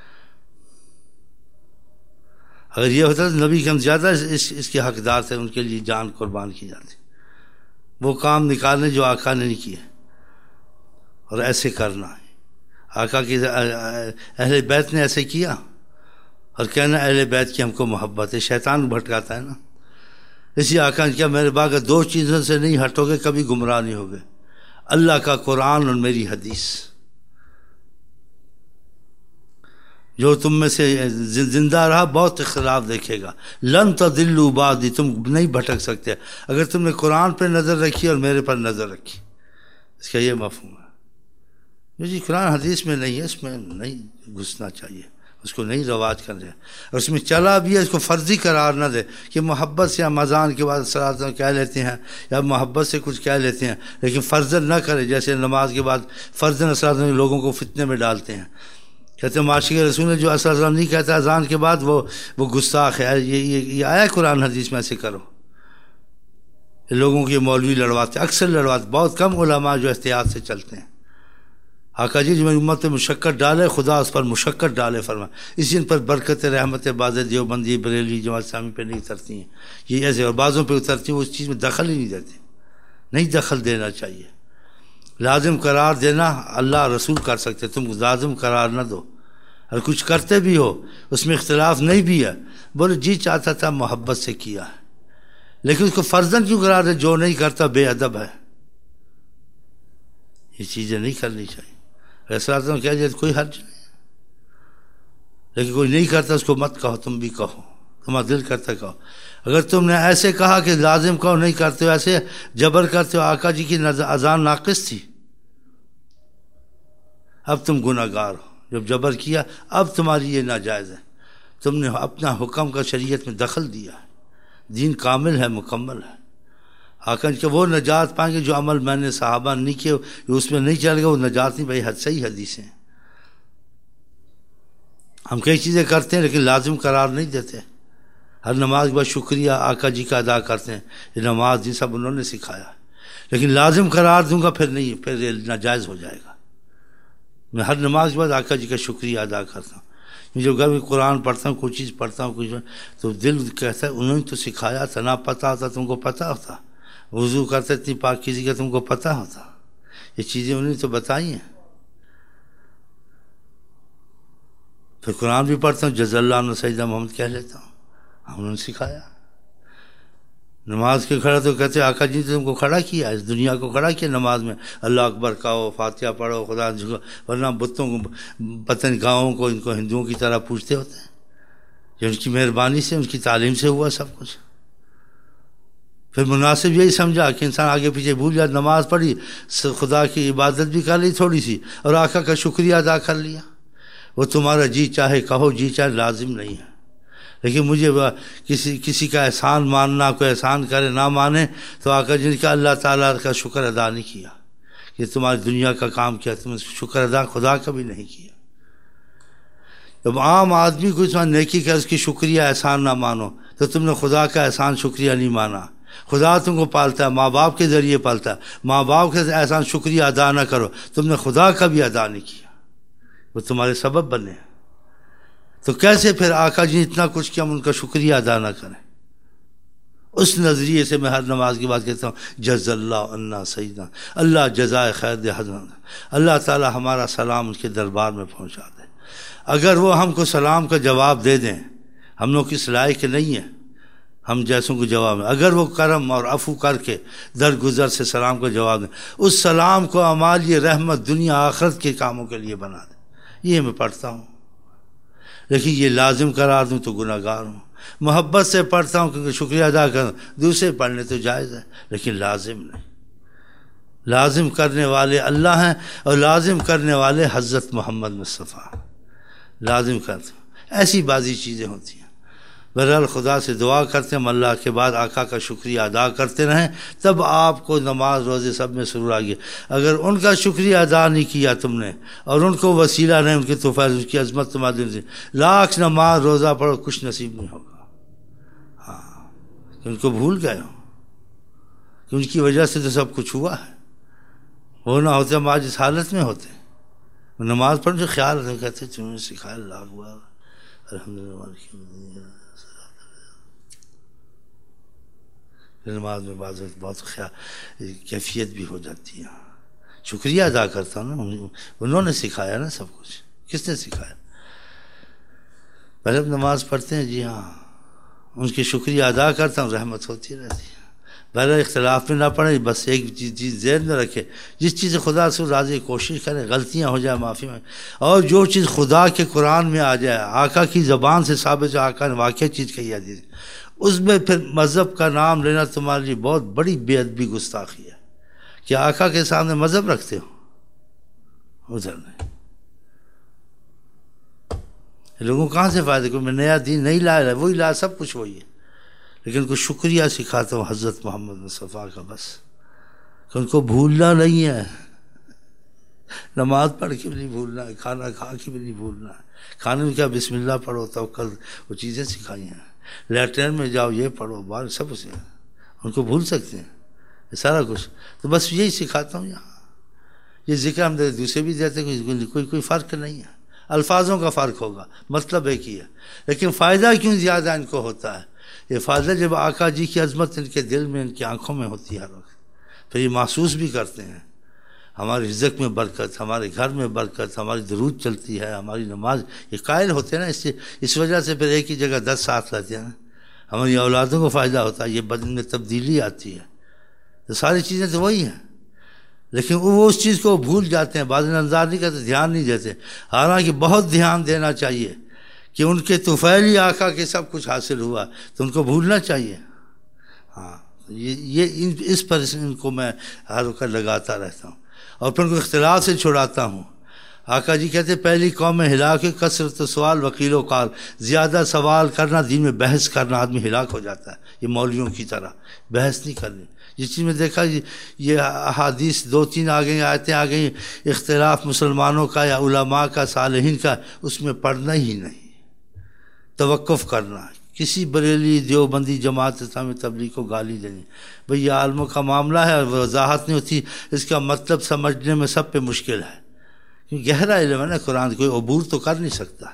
اگر یہ ہوتا تو نبی کے ہم زیادہ اس اس کے حقدار تھے، ان کے لیے جان قربان کی جاتی. وہ کام نکالنے جو آقا نے نہیں کیے، اور ایسے کرنا ہے. آقا کی اہل بیت نے ایسے کیا، اور کہنا اہل بیت کی ہم کو محبت ہے. شیطان بھٹکاتا ہے نا. اسی آقا نے کیا میرے باغ دو چیزوں سے نہیں ہٹو گے کبھی گمراہ نہیں ہوگے، اللہ کا قرآن اور میری حدیث. جو تم میں سے زندہ رہا بہت اختلاف دیکھے گا. لن تضلوا بعدی، تم نہیں بھٹک سکتے اگر تم نے قرآن پہ نظر رکھی اور میرے پر نظر رکھی. اس کا یہ مفہوم ہے. جو جی قرآن حدیث میں نہیں ہے اس میں نہیں گھسنا چاہیے، اس کو نہیں رواج کر رہے. اور اس میں چلا بھی ہے اس کو فرضی قرار نہ دے کہ محبت سے ہم اذان کے بعد صلاۃ کہہ لیتے ہیں یا محبت سے کچھ کہہ لیتے ہیں، لیکن فرضاً نہ کرے. جیسے نماز کے بعد فرضاً صلاۃ لوگوں کو فتنے میں ڈالتے ہیں. کہتے ہیں معاشق رسول نے جو صلی اللہ علیہ وسلم نہیں کہتا اذان کے بعد وہ وہ گستاخ ہے. یہ یہ, یہ آیا قرآن حدیث میں ایسے کرو. لوگوں کے مولوی لڑواتے، اکثر لڑواتے، بہت کم علماء جو احتیاط سے چلتے ہیں. آقا جی جو میری امت پہ مشقت ڈالے خدا اس پر مشقت ڈالے فرما. اسی ان پر برکت رحمت باز دیوبندی بریلی جماعت اسلامی پہ نہیں اترتی ہیں. یہ ایسے اور بعضوں پہ اترتی ہیں وہ اس چیز میں دخل ہی نہیں دیتے. نہیں دخل دینا چاہیے. لازم قرار دینا اللہ رسول کر سکتے، تم لازم قرار نہ دو. اور کچھ کرتے بھی ہو اس میں اختلاف نہیں بھی ہے، بولے جی چاہتا تھا محبت سے کیا ہے، لیکن اس کو فرضاً کیوں قرار دے؟ جو نہیں کرتا بے ادب ہے. یہ چیزیں نہیں کرنی چاہیے. ایسا کہہ دیا کوئی حرج نہیں، لیکن کوئی نہیں کرتا اس کو مت کہو، تم بھی کہو، تمہارا دل کرتا کہو. اگر تم نے ایسے کہا کہ لازم کہو نہیں کرتے ہو، ایسے جبر کرتے ہو. آقا جی کی اذان ناقص تھی، اب تم گناہ گار ہو. جب جبر کیا اب تمہاری یہ ناجائز ہے. تم نے اپنا حکم کا شریعت میں دخل دیا ہے. دین کامل ہے، مکمل ہے. آقا کہ وہ نجات پائیں گے جو عمل میں نے صحابہ نہیں کیے اس میں نہیں چل گئے وہ نجات نہیں. بھائی حد صحیح حدیثیں. ہم کئی چیزیں کرتے ہیں لیکن لازم قرار نہیں دیتے. ہر نماز کے بعد شکریہ آقا جی کا ادا کرتے ہیں. یہ نماز جی سب انہوں نے سکھایا، لیکن لازم قرار دوں گا پھر نہیں، پھر یہ ناجائز ہو جائے گا. میں ہر نماز کے بعد آقا جی کا شکریہ ادا کرتا ہوں. جو گھر میں قرآن پڑھتا ہوں کوئی چیز پڑھتا ہوں کچھ تو دل کہتا ہے انہوں نے تو سکھایا تھا. نہ پتہ ہوتا تم کو پتہ ہوتا. وضو کرتے اتنی پاک کسی کا تم کو پتہ ہوتا. یہ چیزیں انہوں نے تو بتائی ہیں. پھر قرآن بھی پڑھتا ہوں جزا اللہ عنہ سیدنا محمد کہہ لیتا ہوں. انہوں نے سکھایا. نماز کے کھڑا تو کہتے آقا جی نے تم کو کھڑا کیا، اس دنیا کو کھڑا کیا نماز میں. اللہ اکبر کہو، فاتحہ پڑھو، خدا جھکو، ورنہ بتوں کو پتن گاؤں کو ان کو ہندوؤں کی طرح پوچھتے ہوتے ہیں. جو ان کی مہربانی سے ان کی تعلیم سے ہوا سب کچھ. پھر مناسب یہی سمجھا کہ انسان آگے پیچھے بھول جائے. نماز پڑھی، خدا کی عبادت بھی کر لی تھوڑی سی، اور آقا کا شکریہ ادا کر لیا. وہ تمہارا جی چاہے کہو جی چاہے لازم نہیں ہے. لیکن مجھے کسی کسی کا احسان ماننا، کوئی احسان کرے نہ مانے تو آقا جن کا اللہ تعالیٰ کا شکر ادا نہیں کیا کہ تمہاری دنیا کا کام کیا، تم شکر ادا خدا کا بھی نہیں کیا. جب عام آدمی کو اس میں نیکی کا اس کی شکریہ احسان نہ مانو تو تم نے خدا کا احسان شکریہ نہیں مانا. خدا تم کو پالتا ہے، ماں باپ کے ذریعے پالتا ہے. ماں باپ کے احسان شکریہ ادا نہ کرو، تم نے خدا کا بھی ادا نہیں کیا. وہ تمہارے سبب بنے. تو کیسے پھر آقا جی اتنا کچھ کیا ہم ان کا شکریہ ادا نہ کریں؟ اس نظریے سے میں ہر نماز کی بات کہتا ہوں جز اللہ عنا سیدنا، اللہ جزائے خیر دے حضرت. اللہ تعالی ہمارا سلام ان کے دربار میں پہنچا دے. اگر وہ ہم کو سلام کا جواب دے دیں، ہم لوگ کس لائق نہیں ہیں ہم جیسوں کو جواب دیں. اگر وہ کرم اور عفو کر کے درگزر سے سلام کا جواب دیں، اس سلام کو ہماری رحمت دنیا آخرت کے کاموں کے لیے بنا دیں. یہ میں پڑھتا ہوں، لیکن یہ لازم قرار دوں تو گناہ گار ہوں. محبت سے پڑھتا ہوں کیونکہ شکریہ ادا کروں. دوسرے پڑھنے تو جائز ہے لیکن لازم نہیں. لازم کرنے والے اللہ ہیں اور لازم کرنے والے حضرت محمد مصطفیٰ. لازم کرتے ایسی بازی چیزیں ہوتی ہیں. بہرحال خدا سے دعا کرتے ہیں اللہ کے بعد آقا کا شکریہ ادا کرتے رہیں، تب آپ کو نماز روزے سب میں سرور آگے. اگر ان کا شکریہ ادا نہیں کیا تم نے اور ان کو وسیلہ نہیں ان کے تو فیض اس کی عظمت تمہارے دل سے لاکھ نماز روزہ پڑھو کچھ نصیب نہیں ہوگا. ہاں کہ ان کو بھول گئے ہو کہ ان کی وجہ سے تو سب کچھ ہوا ہے. وہ نہ ہوتے ہم آج اس حالت میں ہوتے. نماز پڑھنے سے خیال رکھتے کہتے تم نے سکھایا اللہ اکبر الحمد للہ. نماز میں بعض بہت خیال کیفیت بھی ہو جاتی ہے. شکریہ ادا کرتا ہوں نا، انہوں نے سکھایا نا سب کچھ. کس نے سکھایا؟ پہلے نماز پڑھتے ہیں جی ہاں ان کی شکریہ ادا کرتا ہوں، رحمت ہوتی رہتی ہے. بہرحال اختلاف میں نہ پڑے، بس ایک چیز چیز ذہن میں رکھے، جس چیز سے خدا سے راضی کوشش کرے، غلطیاں ہو جائے معافی میں، اور جو چیز خدا کے قرآن میں آ جائے، آقا کی زبان سے ثابت ہے، آقا نے واقعہ چیز کہی حدیث، اس میں پھر مذہب کا نام لینا تمہارے لیے بہت بڑی بے ادبی گستاخی ہے کہ آقا کے سامنے مذہب رکھتے ہو، ادھر نہیں۔ لوگوں کہاں سے فائدہ، کوئی میں نیا دین نہیں لایا ہے، وہی لایا، سب کچھ وہی ہے، لیکن کو شکریہ سکھاتا ہوں حضرت محمد مصطفیٰ کا، بس کہ ان کو بھولنا نہیں ہے، نماز پڑھ کے بھی نہیں بھولنا ہے، کھانا کھا کے بھی نہیں بھولنا ہے، کھانے میں کیا بسم اللہ پڑھو، توکل، وہ چیزیں سکھائی ہیں، لیٹرین میں جاؤ یہ پڑھو، باہر سب اسے ان کو بھول سکتے ہیں یہ سارا کچھ، تو بس یہی سکھاتا ہوں یہاں، یہ ذکر ہم دوسرے بھی دیتے ہیں، کوئی کوئی فرق نہیں ہے، الفاظوں کا فرق ہوگا، مطلب ایک ہی ہے، لیکن فائدہ کیوں زیادہ ان کو ہوتا ہے؟ یہ فائدہ جب آقا جی کی عظمت ان کے دل میں، ان کی آنکھوں میں ہوتی ہے ہر وقت، پھر یہ محسوس بھی کرتے ہیں، ہماری رزق میں برکت، ہمارے گھر میں برکت، ہماری درود چلتی ہے، ہماری نماز، یہ قائل ہوتے ہیں نا، اس سے اس وجہ سے پھر ایک ہی جگہ دس ساتھ رہتے ہیں نا، ہماری اولادوں کو فائدہ ہوتا ہے، یہ بدن میں تبدیلی آتی ہے، تو ساری چیزیں تو وہی ہیں، لیکن وہ اس چیز کو بھول جاتے ہیں، بعض انتظار نہیں کرتے، دھیان نہیں دیتے، حالانکہ بہت دھیان دینا چاہیے کہ ان کے طفیلی آقا کے سب کچھ حاصل ہوا، تو ان کو بھولنا چاہیے، ہاں یہ یہ اس پر ان کو میں ہر وقت لگاتا رہتا ہوں، اور پھر ان کو اختلاف سے چھڑاتا ہوں۔ آقا جی کہتے ہیں پہلی قوم میں ہلاک کثرت سوال وکیل و قال، زیادہ سوال کرنا، دین میں بحث کرنا، آدمی ہلاک ہو جاتا ہے، یہ مولویوں کی طرح بحث نہیں کرنی، جس چیز میں دیکھا یہ احادیث دو تین آ گئی، آیتیں آ گئیں، اختلاف مسلمانوں کا یا علماء کا، صالحین کا، اس میں پڑھنا ہی نہیں، توقف کرنا، کسی بریلی دیوبندی جماعت اسلامی تبلیغ کو گالی دینی، بھئی یہ عالموں کا معاملہ ہے، وضاحت نہیں ہوتی، اس کا مطلب سمجھنے میں سب پہ مشکل ہے، کیونکہ گہرا علم ہے نا قرآن، کوئی عبور تو کر نہیں سکتا،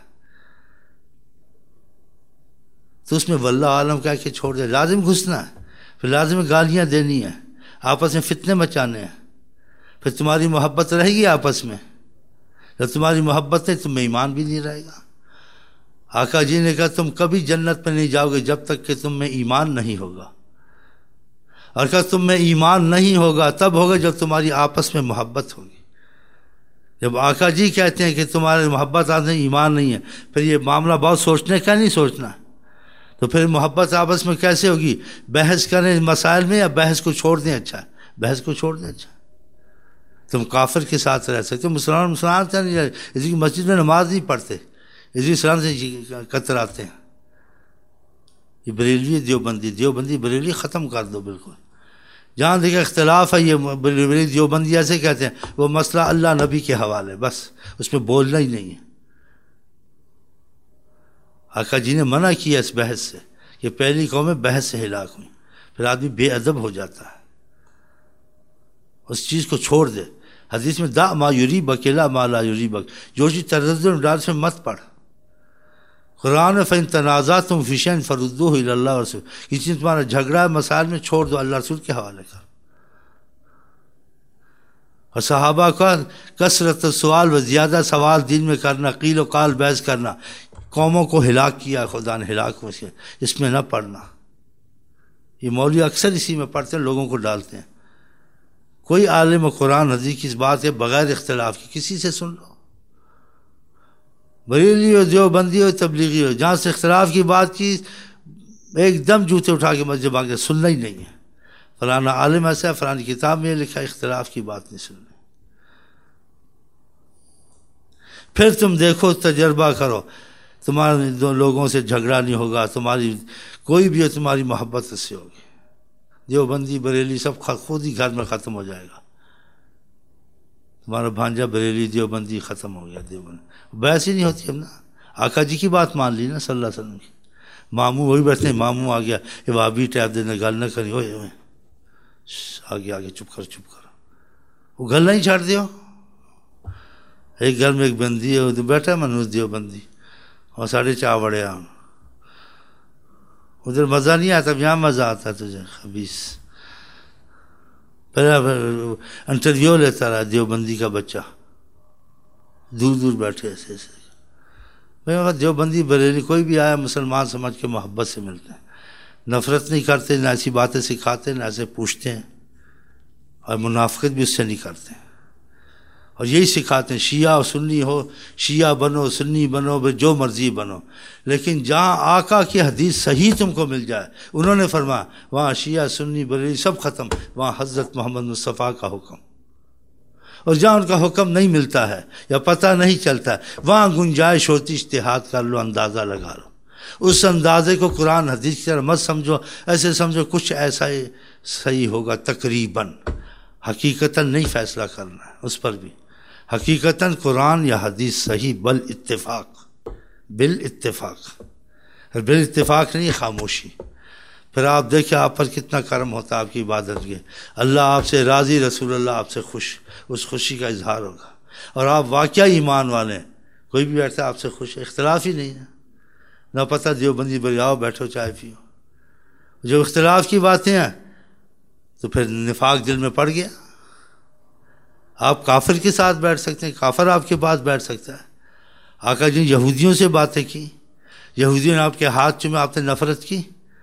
تو اس میں واللہ عالم کہہ کے چھوڑ دے، لازم گھسنا ہے، پھر لازم گالیاں دینی ہیں، آپس میں فتنے مچانے ہیں، پھر تمہاری محبت رہے گی آپس میں، جب تمہاری محبت ہے تم میں ایمان بھی نہیں رہے گا۔ آقا جی نے کہا تم کبھی جنت میں نہیں جاؤ گے جب تک کہ تم میں ایمان نہیں ہوگا، اور کہا تم میں ایمان نہیں ہوگا تب ہوگا جب تمہاری آپس میں محبت ہوگی۔ جب آقا جی کہتے ہیں کہ تمہارے محبت آپس میں ایمان نہیں ہے، پھر یہ معاملہ بہت سوچنے کا نہیں سوچنا، تو پھر محبت آپس میں کیسے ہوگی؟ بحث کریں مسائل میں، یا بحث کو چھوڑ دیں اچھا ہے، بحث کو چھوڑ دیں اچھا، تم کافر کے ساتھ رہ سکتے، مسلمان مسلمان سے نہیں رہ، اس کی مسجد میں نماز نہیں پڑھتے، اسی اسلام سے کتراتے ہیں، یہ بریلوی دیوبندی، دیوبندی بریلوی ختم کر دو بالکل، جہاں دیکھا اختلاف ہے، یہ بریلوی دیوبندی ایسے کہتے ہیں، وہ مسئلہ اللہ نبی کے حوالے، بس اس میں بولنا ہی نہیں ہے۔ آقا جی نے منع کیا اس بحث سے، کہ پہلی قومیں بحث سے ہلاک ہوئی، پھر آدمی بے ادب ہو جاتا ہے، اس چیز کو چھوڑ دے، حدیث میں دا ما یریبک الا ما لا یریبک، جو چیز تردد میں ڈال سے مت پڑھ، قرآن میں فَإِن تَنَازَعْتُمْ فِي شَيْءٍ فَرُدُّوهُ إِلَى اللَّهِ وَرَسُولِهِ، کسی تمہارا جھگڑا ہے مسائل میں، چھوڑ دو، اللہ رسول کے حوالے کر۔ اور صحابہ کا کثرت سوال و زیادہ سوال دین میں کرنا، قیل و قال بحث کرنا، قوموں کو ہلاک کیا خدا نے، ہلاک ہو سے اس میں نہ پڑھنا، یہ مولوی اکثر اسی میں پڑھتے ہیں، لوگوں کو ڈالتے ہیں۔ کوئی عالم و قرآن حدیث کی اس بات ہے بغیر اختلاف کی، کسی سے سن لو، بریلی ہو، دیوبندی ہو، تبلیغی ہو، جہاں سے اختلاف کی بات کی ایک دم جوتے اٹھا کے مسجد بھاگ کے، سننا ہی نہیں ہے، فلانا عالم ایسا ہے، فلانی کتاب میں لکھا، اختلاف کی بات نہیں سننی۔ پھر تم دیکھو، تجربہ کرو، تمہارے دو لوگوں سے جھگڑا نہیں ہوگا، تمہاری کوئی بھی ہو تمہاری محبت سے ہوگی، دیوبندی بریلی سب خود ہی گھر میں ختم ہو جائے گا، تمہارا بھانجا بریلی دیوبندی ختم ہو گیا، دیوبندی بحث ہی نہیں ہوتی اب نا، آقا جی کی بات مان لی نا صلی اللہ علیہ وسلم کی، ماموں وہی بیٹھتے ہیں، ماموں آ گیا، یہ وابی ٹیپ دینا، گل نہ کری، ہوئے ہوئے آگے آگے چپ کر چپ کر، وہ گل نہیں چھاڑ دیو، ایک گھر میں ایک بندی ہے، وہ بیٹھا ہے منوج دیوبندی، اور ساڑھے چاہ بڑے آن، ادھر مزہ نہیں آتا، یہاں مزہ آتا تجھے خبیث، پہلا انٹرویو لیتا رہا دیوبندی کا بچہ، دور دور بیٹھے ایسے ایسے، میں دیوبندی بریلی کوئی بھی آیا مسلمان سمجھ کے محبت سے ملتے ہیں، نفرت نہیں کرتے، نہ ایسی باتیں سکھاتے، نہ ایسے پوچھتے ہیں، اور منافقت بھی اس سے نہیں کرتے، اور یہی سکھاتے ہیں شیعہ اور سنی ہو، شیعہ بنو، سنی بنو، بھائی جو مرضی بنو، لیکن جہاں آقا کی حدیث صحیح تم کو مل جائے، انہوں نے فرمایا وہاں شیعہ سنی بریلوی سب ختم، وہاں حضرت محمد مصطفیٰ کا حکم، اور جہاں ان کا حکم نہیں ملتا ہے یا پتہ نہیں چلتا ہے وہاں گنجائش ہوتی اجتہاد کر لو، اندازہ لگا لو، اس اندازے کو قرآن حدیث کی طرح مت سمجھو، ایسے سمجھو کچھ ایسا ہی صحیح ہوگا تقریباً، حقیقتاً نہیں فیصلہ کرنا ہے اس پر بھی، حقیقتاً قرآن یا حدیث صحیح بل اتفاق، بال اتفاق، اور بال اتفاق نہیں خاموشی، پھر آپ دیکھیں آپ پر کتنا کرم ہوتا ہے آپ کی عبادت کے، اللہ آپ سے راضی، رسول اللہ آپ سے خوش، اس خوشی کا اظہار ہوگا، اور آپ واقعی ایمان والے ہیں، کوئی بھی بیٹھتا آپ سے خوش ہے، اختلاف ہی نہیں ہے، نہ پتہ دیوبندی بریاؤ بیٹھو چائے پیو، جو اختلاف کی باتیں ہیں تو پھر نفاق دل میں پڑ گیا، آپ کافر کے ساتھ بیٹھ سکتے ہیں، کافر آپ کے پاس بیٹھ سکتا ہے، آقا جی یہودیوں سے باتیں کی، یہودیوں نے آپ کے ہاتھ چومے، آپ نے نفرت کی،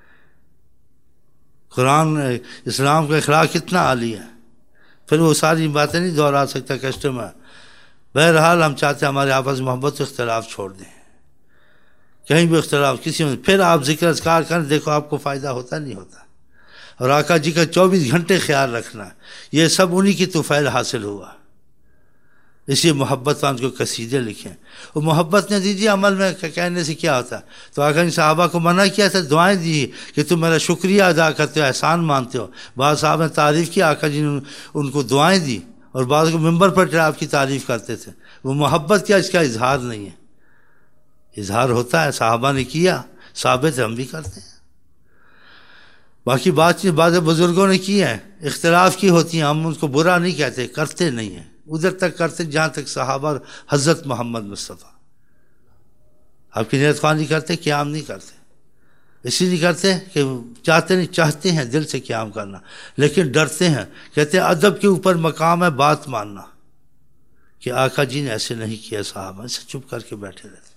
قرآن اسلام کا اخلاق کتنا عالی ہے، پھر وہ ساری باتیں نہیں دہرا سکتا کسٹمر، بہرحال ہم چاہتے ہیں ہمارے آپس محبت و اختلاف چھوڑ دیں، کہیں بھی اختلاف کسی میں، پھر آپ ذکر اذکار کریں، دیکھو آپ کو فائدہ ہوتا نہیں ہوتا، اور آقا جی کا چوبیس گھنٹے خیال رکھنا، یہ سب انہی کی توفیل حاصل ہوا، اس لیے محبت وان کو قصیدے لکھیں، وہ محبت نے دیجیے عمل میں کہنے سے کیا ہوتا، تو آقا نے صحابہ کو منع کیا تھا، دعائیں دی کہ تم میرا شکریہ ادا کرتے ہو، احسان مانتے ہو، بعض صاحب نے تعریف کی، آقا جی نے ان کو دعائیں دی، اور بعض کو ممبر پر آپ کی تعریف کرتے تھے، وہ محبت کیا، اس کا اظہار نہیں ہے، اظہار ہوتا ہے، صحابہ نے کیا، ثابت ہم بھی کرتے ہیں، باقی بات چیز بعض بزرگوں نے کی ہے، اختلاف کی ہوتی ہیں، ہم ان کو برا نہیں کہتے، کرتے نہیں ہیں، ادھر تک کرتے جہاں تک صحابہ اور حضرت محمد مصطفیٰ، آپ کی نیت خوانی کرتے، قیام نہیں کرتے، اسی نہیں کرتے کہ چاہتے نہیں، چاہتے ہیں دل سے قیام کرنا، لیکن ڈرتے ہیں، کہتے ہیں ادب کے اوپر مقام ہے بات ماننا، کہ آقا جی نے ایسے نہیں کیا، صحابہ ایسے چپ کر کے بیٹھے رہتے،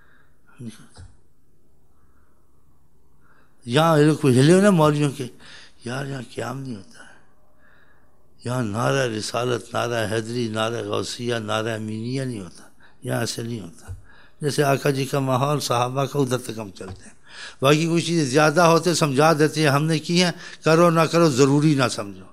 یہاں لوگ ہلے ہو نا مولویوں کے، یار یہاں قیام نہیں ہوتا ہے، یہاں نعرہ رسالت، نعرہ حیدری، نعرہ غوثیہ، نعرہ امینیہ نہیں ہوتا، یہاں ایسے نہیں ہوتا، جیسے آقا جی کا ماحول، صحابہ کا، ادھر تک ہم چلتے ہیں، باقی کچھ چیزیں زیادہ ہوتے سمجھا دیتے ہیں، ہم نے کی ہیں، کرو نہ کرو ضروری نہ سمجھو،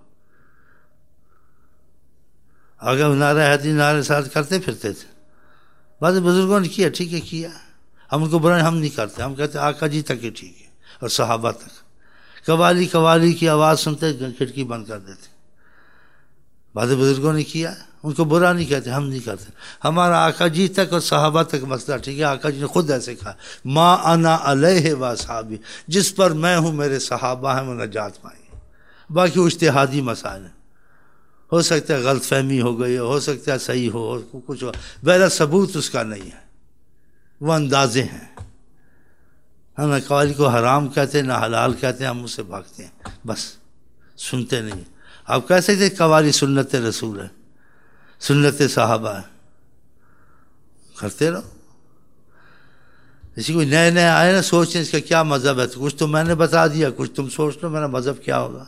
اگر نعرہ حیدری، نعرہ رسالت کرتے پھرتے تھے، بعض بزرگوں نے کیا، ٹھیک ہے کیا، ہم ان کو برا ہم نہیں کرتے، ہم کہتے ہیں آقا جی تک ہی ٹھیک ہے، اور صحابہ تک، قوالی قوالی کی آواز سنتے کھڑکی بند کر دیتے، بعض بزرگوں نے کیا، ان کو برا نہیں کہتے، ہم نہیں کرتے، ہمارا آقا جی تک اور صحابہ تک مسئلہ ٹھیک ہے، آقا جی نے خود ایسے کہا ما انا علیہ و اصحابی، جس پر میں ہوں میرے صحابہ ہیں، وہ نجات پائیں گے، باقی اجتہادی مسائل ہیں، ہو سکتا ہے غلط فہمی ہو گئی ہو سکتا ہے صحیح ہو، کچھ ہو، بہرحال ثبوت اس کا نہیں ہے، وہ اندازے ہیں، ہم نہ قوالی کو حرام کہتے ہیں نہ حلال کہتے ہیں، ہم اس سے بھاگتے ہیں، بس سنتے نہیں، آپ کہہ سکتے قوالی سنت رسول ہے، سنت صحابہ ہے، کرتے رہو، اسی کوئی نئے نئے آئے نا سوچیں اس کا کیا مذہب ہے، تو کچھ تو میں نے بتا دیا، کچھ تم سوچ لو میرا مذہب کیا ہوگا،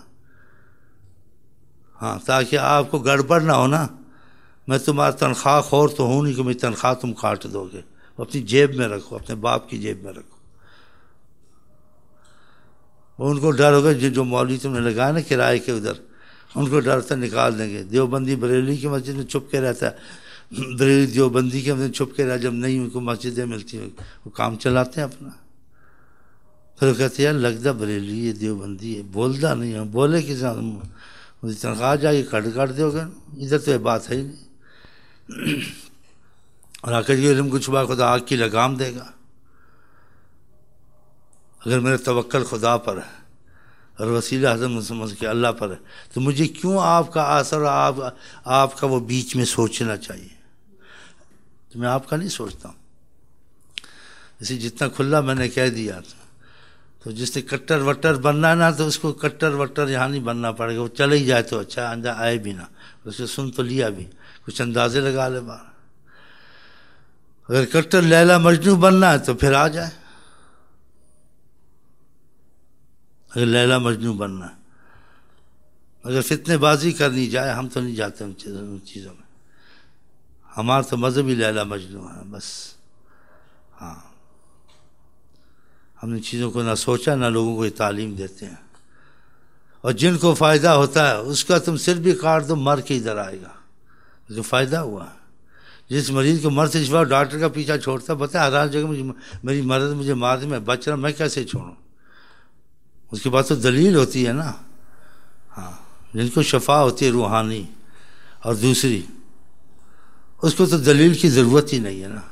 ہاں تاکہ آپ کو گڑبڑ نہ ہو نا، میں تمہارا تنخواہ خور تو ہوں نہیں کہ میری تنخواہ تم کاٹ دو گے، اپنی جیب میں رکھو، اپنے باپ کی جیب میں رکھو، ان کو ڈر ہوگا جو جو مولوی تم نے لگایا نا کرائے کے ادھر، ان کو ڈر سے نکال دیں گے، دیوبندی بریلی کی مسجد میں چھپ کے رہتا ہے، بریلی دیوبندی کی مسجد چھپ کے رہا، جب نہیں ان کو مسجدیں ملتی ہیں وہ کام چلاتے ہیں اپنا، پھر وہ کہتے ہیں یار لگتا بریلی ہے دیوبندی ہے، بولتا نہیں ہے، بولے کہ تنخواہ جا کے کٹ کٹ دو گے، ادھر تو یہ بات ہے ہی نہیں، اور آ کر یہ علم کو چھپا خدا آگ کی لگام دے گا، اگر میرا توکل خدا پر ہے اور وسیلہ حضرت سمجھ کے اللہ پر ہے، تو مجھے کیوں آپ کا اثر اور آپ آپ کا وہ بیچ میں سوچنا چاہیے، تو میں آپ کا نہیں سوچتا ہوں، اسی جتنا کھلا میں نے کہہ دیا تھا، تو جس نے کٹر وٹر بننا ہے نا تو اس کو کٹر وٹر یہاں نہیں بننا پڑے گا، وہ چلے ہی جائے تو اچھا، اندر آئے بھی نہ، اس سے سن تو لیا بھی، کچھ اندازے لگا لے باہر، اگر کٹر لیلا مجنو بننا ہے تو پھر آ جائے، اگر لیلا مجنو بننا ہے، اگر فتنے بازی کرنی جائے ہم تو نہیں جاتے ان چیزوں میں، ہمارا تو مذہب ہی لیلا مجنو ہے بس. ہاں ہم نے چیزوں کو نہ سوچا نہ لوگوں کو یہ تعلیم دیتے ہیں. اور جن کو فائدہ ہوتا ہے اس کا تم سر بھی کاٹ دو مر کے ادھر آئے گا، جو فائدہ ہوا ہے. جس مریض کو مرض سے شفا ڈاکٹر کا پیچھا چھوڑتا بتا ہر جگہ مجھے میری مرض مجھے مار دے، میں بچ رہا، میں کیسے چھوڑوں؟ اس کے بعد تو دلیل ہوتی ہے نا. ہاں جن کو شفا ہوتی ہے روحانی اور دوسری، اس کو تو دلیل کی ضرورت ہی نہیں ہے نا.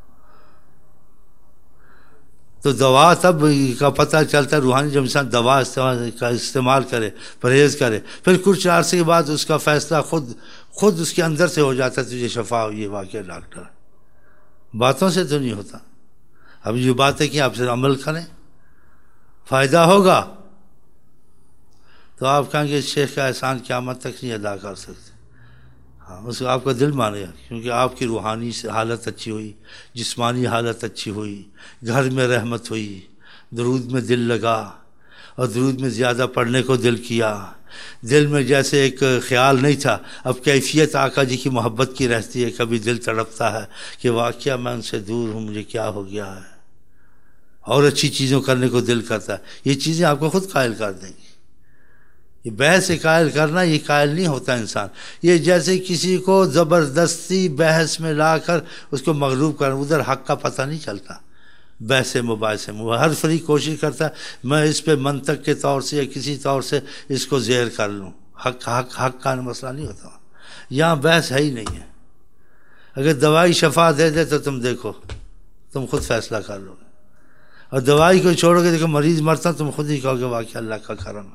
تو دوا تب کا پتہ چلتا ہے روحانی جب انسان دوا استعمال کا استعمال کرے، پرہیز کرے، پھر کچھ عرصے کے بعد اس کا فیصلہ خود خود اس کے اندر سے ہو جاتا ہے تجھے شفا ہوئی ہے. واقعہ ڈاکٹر باتوں سے تو نہیں ہوتا. اب جو باتیں کہ آپ سے عمل کریں فائدہ ہوگا تو آپ کہیں گے شیخ کا احسان قیامت تک نہیں ادا کر سکتے. ہاں اس کو آپ کا دل مانے گا کیونکہ آپ کی روحانی حالت اچھی ہوئی، جسمانی حالت اچھی ہوئی، گھر میں رحمت ہوئی، درود میں دل لگا اور درود میں زیادہ پڑھنے کو دل کیا. دل میں جیسے ایک خیال نہیں تھا اب کیفیت آقا جی کی محبت کی رہتی ہے. کبھی دل تڑپتا ہے کہ واقعہ میں ان سے دور ہوں، مجھے کیا ہو گیا ہے، اور اچھی چیزوں کرنے کو دل کرتا ہے. یہ چیزیں آپ کو خود قائل کر دیں گی. یہ بحث سے قائل کرنا، یہ قائل نہیں ہوتا انسان. یہ جیسے کسی کو زبردستی بحث میں لا کر اس کو مغلوب کرنا، ادھر حق کا پتہ نہیں چلتا. بحث مباحث میں ہر فریق کوشش کرتا ہے میں اس پہ منطق کے طور سے یا کسی طور سے اس کو زہر کر لوں. حق حق حق کا مسئلہ نہیں ہوتا. یہاں بحث ہے ہی نہیں ہے. اگر دوائی شفا دے دے تو تم دیکھو، تم خود فیصلہ کر لو گے. اور دوائی کو چھوڑو گے دیکھو مریض مرتا تم خود ہی کہو گے واقعہ اللہ کا کرم.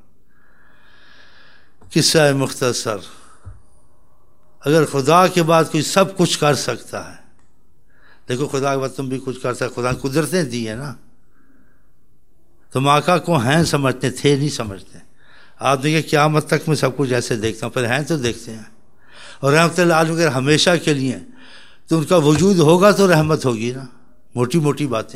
قصہ مختصر، اگر خدا کے بعد کوئی سب کچھ کر سکتا ہے، دیکھو خدا کے بعد تم بھی کچھ کر سکتے، خدا قدرتیں دی ہیں نا. تم آقا کو ہیں سمجھتے تھے نہیں سمجھتے. آپ دیکھیں قیامت تک میں سب کچھ ایسے دیکھتا ہوں، پھر ہیں تو دیکھتے ہیں. اور رحمت اللہ علیہ اگر ہمیشہ کے لیے تو ان کا وجود ہوگا تو رحمت ہوگی نا. موٹی موٹی باتیں.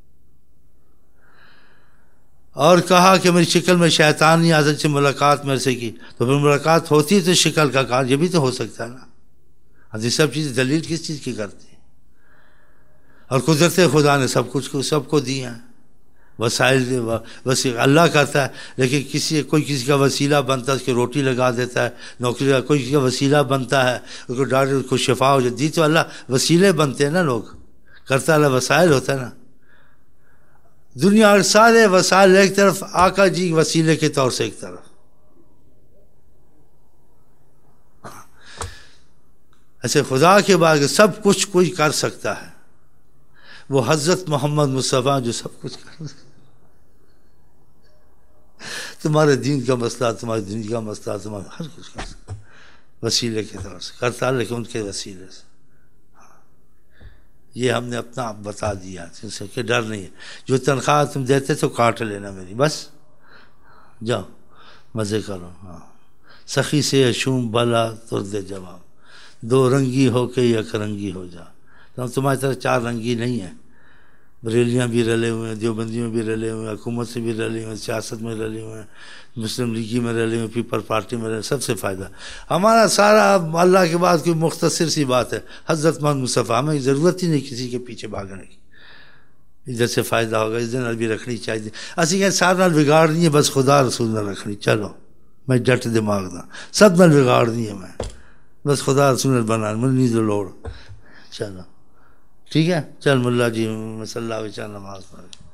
اور کہا کہ میری شکل میں شیطان نے حضرت سے ملاقات میرے سے کی، تو پھر ملاقات ہوتی تو شکل کا کار یہ بھی تو ہو سکتا ہے نا. یہ سب چیزیں دلیل کس چیز کی کرتی ہیں؟ اور قدرت خدا نے سب کچھ کو سب کو دی ہیں. وسائل وسیلہ اللہ کرتا ہے، لیکن کسی کوئی کسی کا وسیلہ بنتا ہے، اس کی روٹی لگا دیتا ہے، نوکری کا کوئی کسی کا وسیلہ بنتا ہے، اس کو ڈاکٹر اس کو شفا ہو جاتی. تو اللہ وسیلے بنتے ہیں نا، لوگ کرتا اللہ وسائل ہوتا ہے نا. دنیا اور سارے وسائل ایک طرف، آقا جی وسیلے کے طور سے ایک طرف. ایسے خدا کے بعد سب کچھ کوئی کر سکتا ہے وہ حضرت محمد مصطفیٰ جو سب کچھ کر سکتا. تمہارے دین کا مسئلہ، تمہاری دنیا کا مسئلہ، تمہارا ہر کچھ کر سکتا وسیلے کے طور سے کرتا، لیکن ان کے وسیلے سے. یہ ہم نے اپنا بتا دیا جن سے کہ ڈر نہیں ہے. جو تنخواہ تم دیتے تو کاٹ لینا میری، بس جاؤ مزے کرو. ہاں سخی سے شوم بلا ترد جواب، دو رنگی ہو کے یک رنگی ہو جا. تو تمہاری طرح چار رنگی نہیں ہیں. بریلیاں بھی رلے ہوئے ہیں، دیوبندیوں بھی رلے ہوئے ہیں، حکومت سے بھی رلے ہوئے ہیں، سیاست میں رلے ہوئے ہیں، مسلم لیگی میں رلے ہوئے ہیں، پیپل پارٹی میں رلے. سب سے فائدہ ہمارا سارا اللہ کے بعد کوئی مختصر سی بات ہے، حضرت محمد مصطفیٰ. ہمیں ضرورت ہی نہیں کسی کے پیچھے بھاگنے کی. ادھر سے فائدہ ہوگا اس دن بھی رکھنی چاہیے. اسی کہ سارے نال بگاڑ نہیں ہے، بس خدا رسول نہ رکھنی. چلو میں جٹ دماغ دا سب نال بگاڑ نہیں ہے، میں بس خدا رسول نال بنا مجھے نہیں تو لوڑ. چلو ٹھیک ہے، چل ملا جی مسلح وچا نماز پڑھ.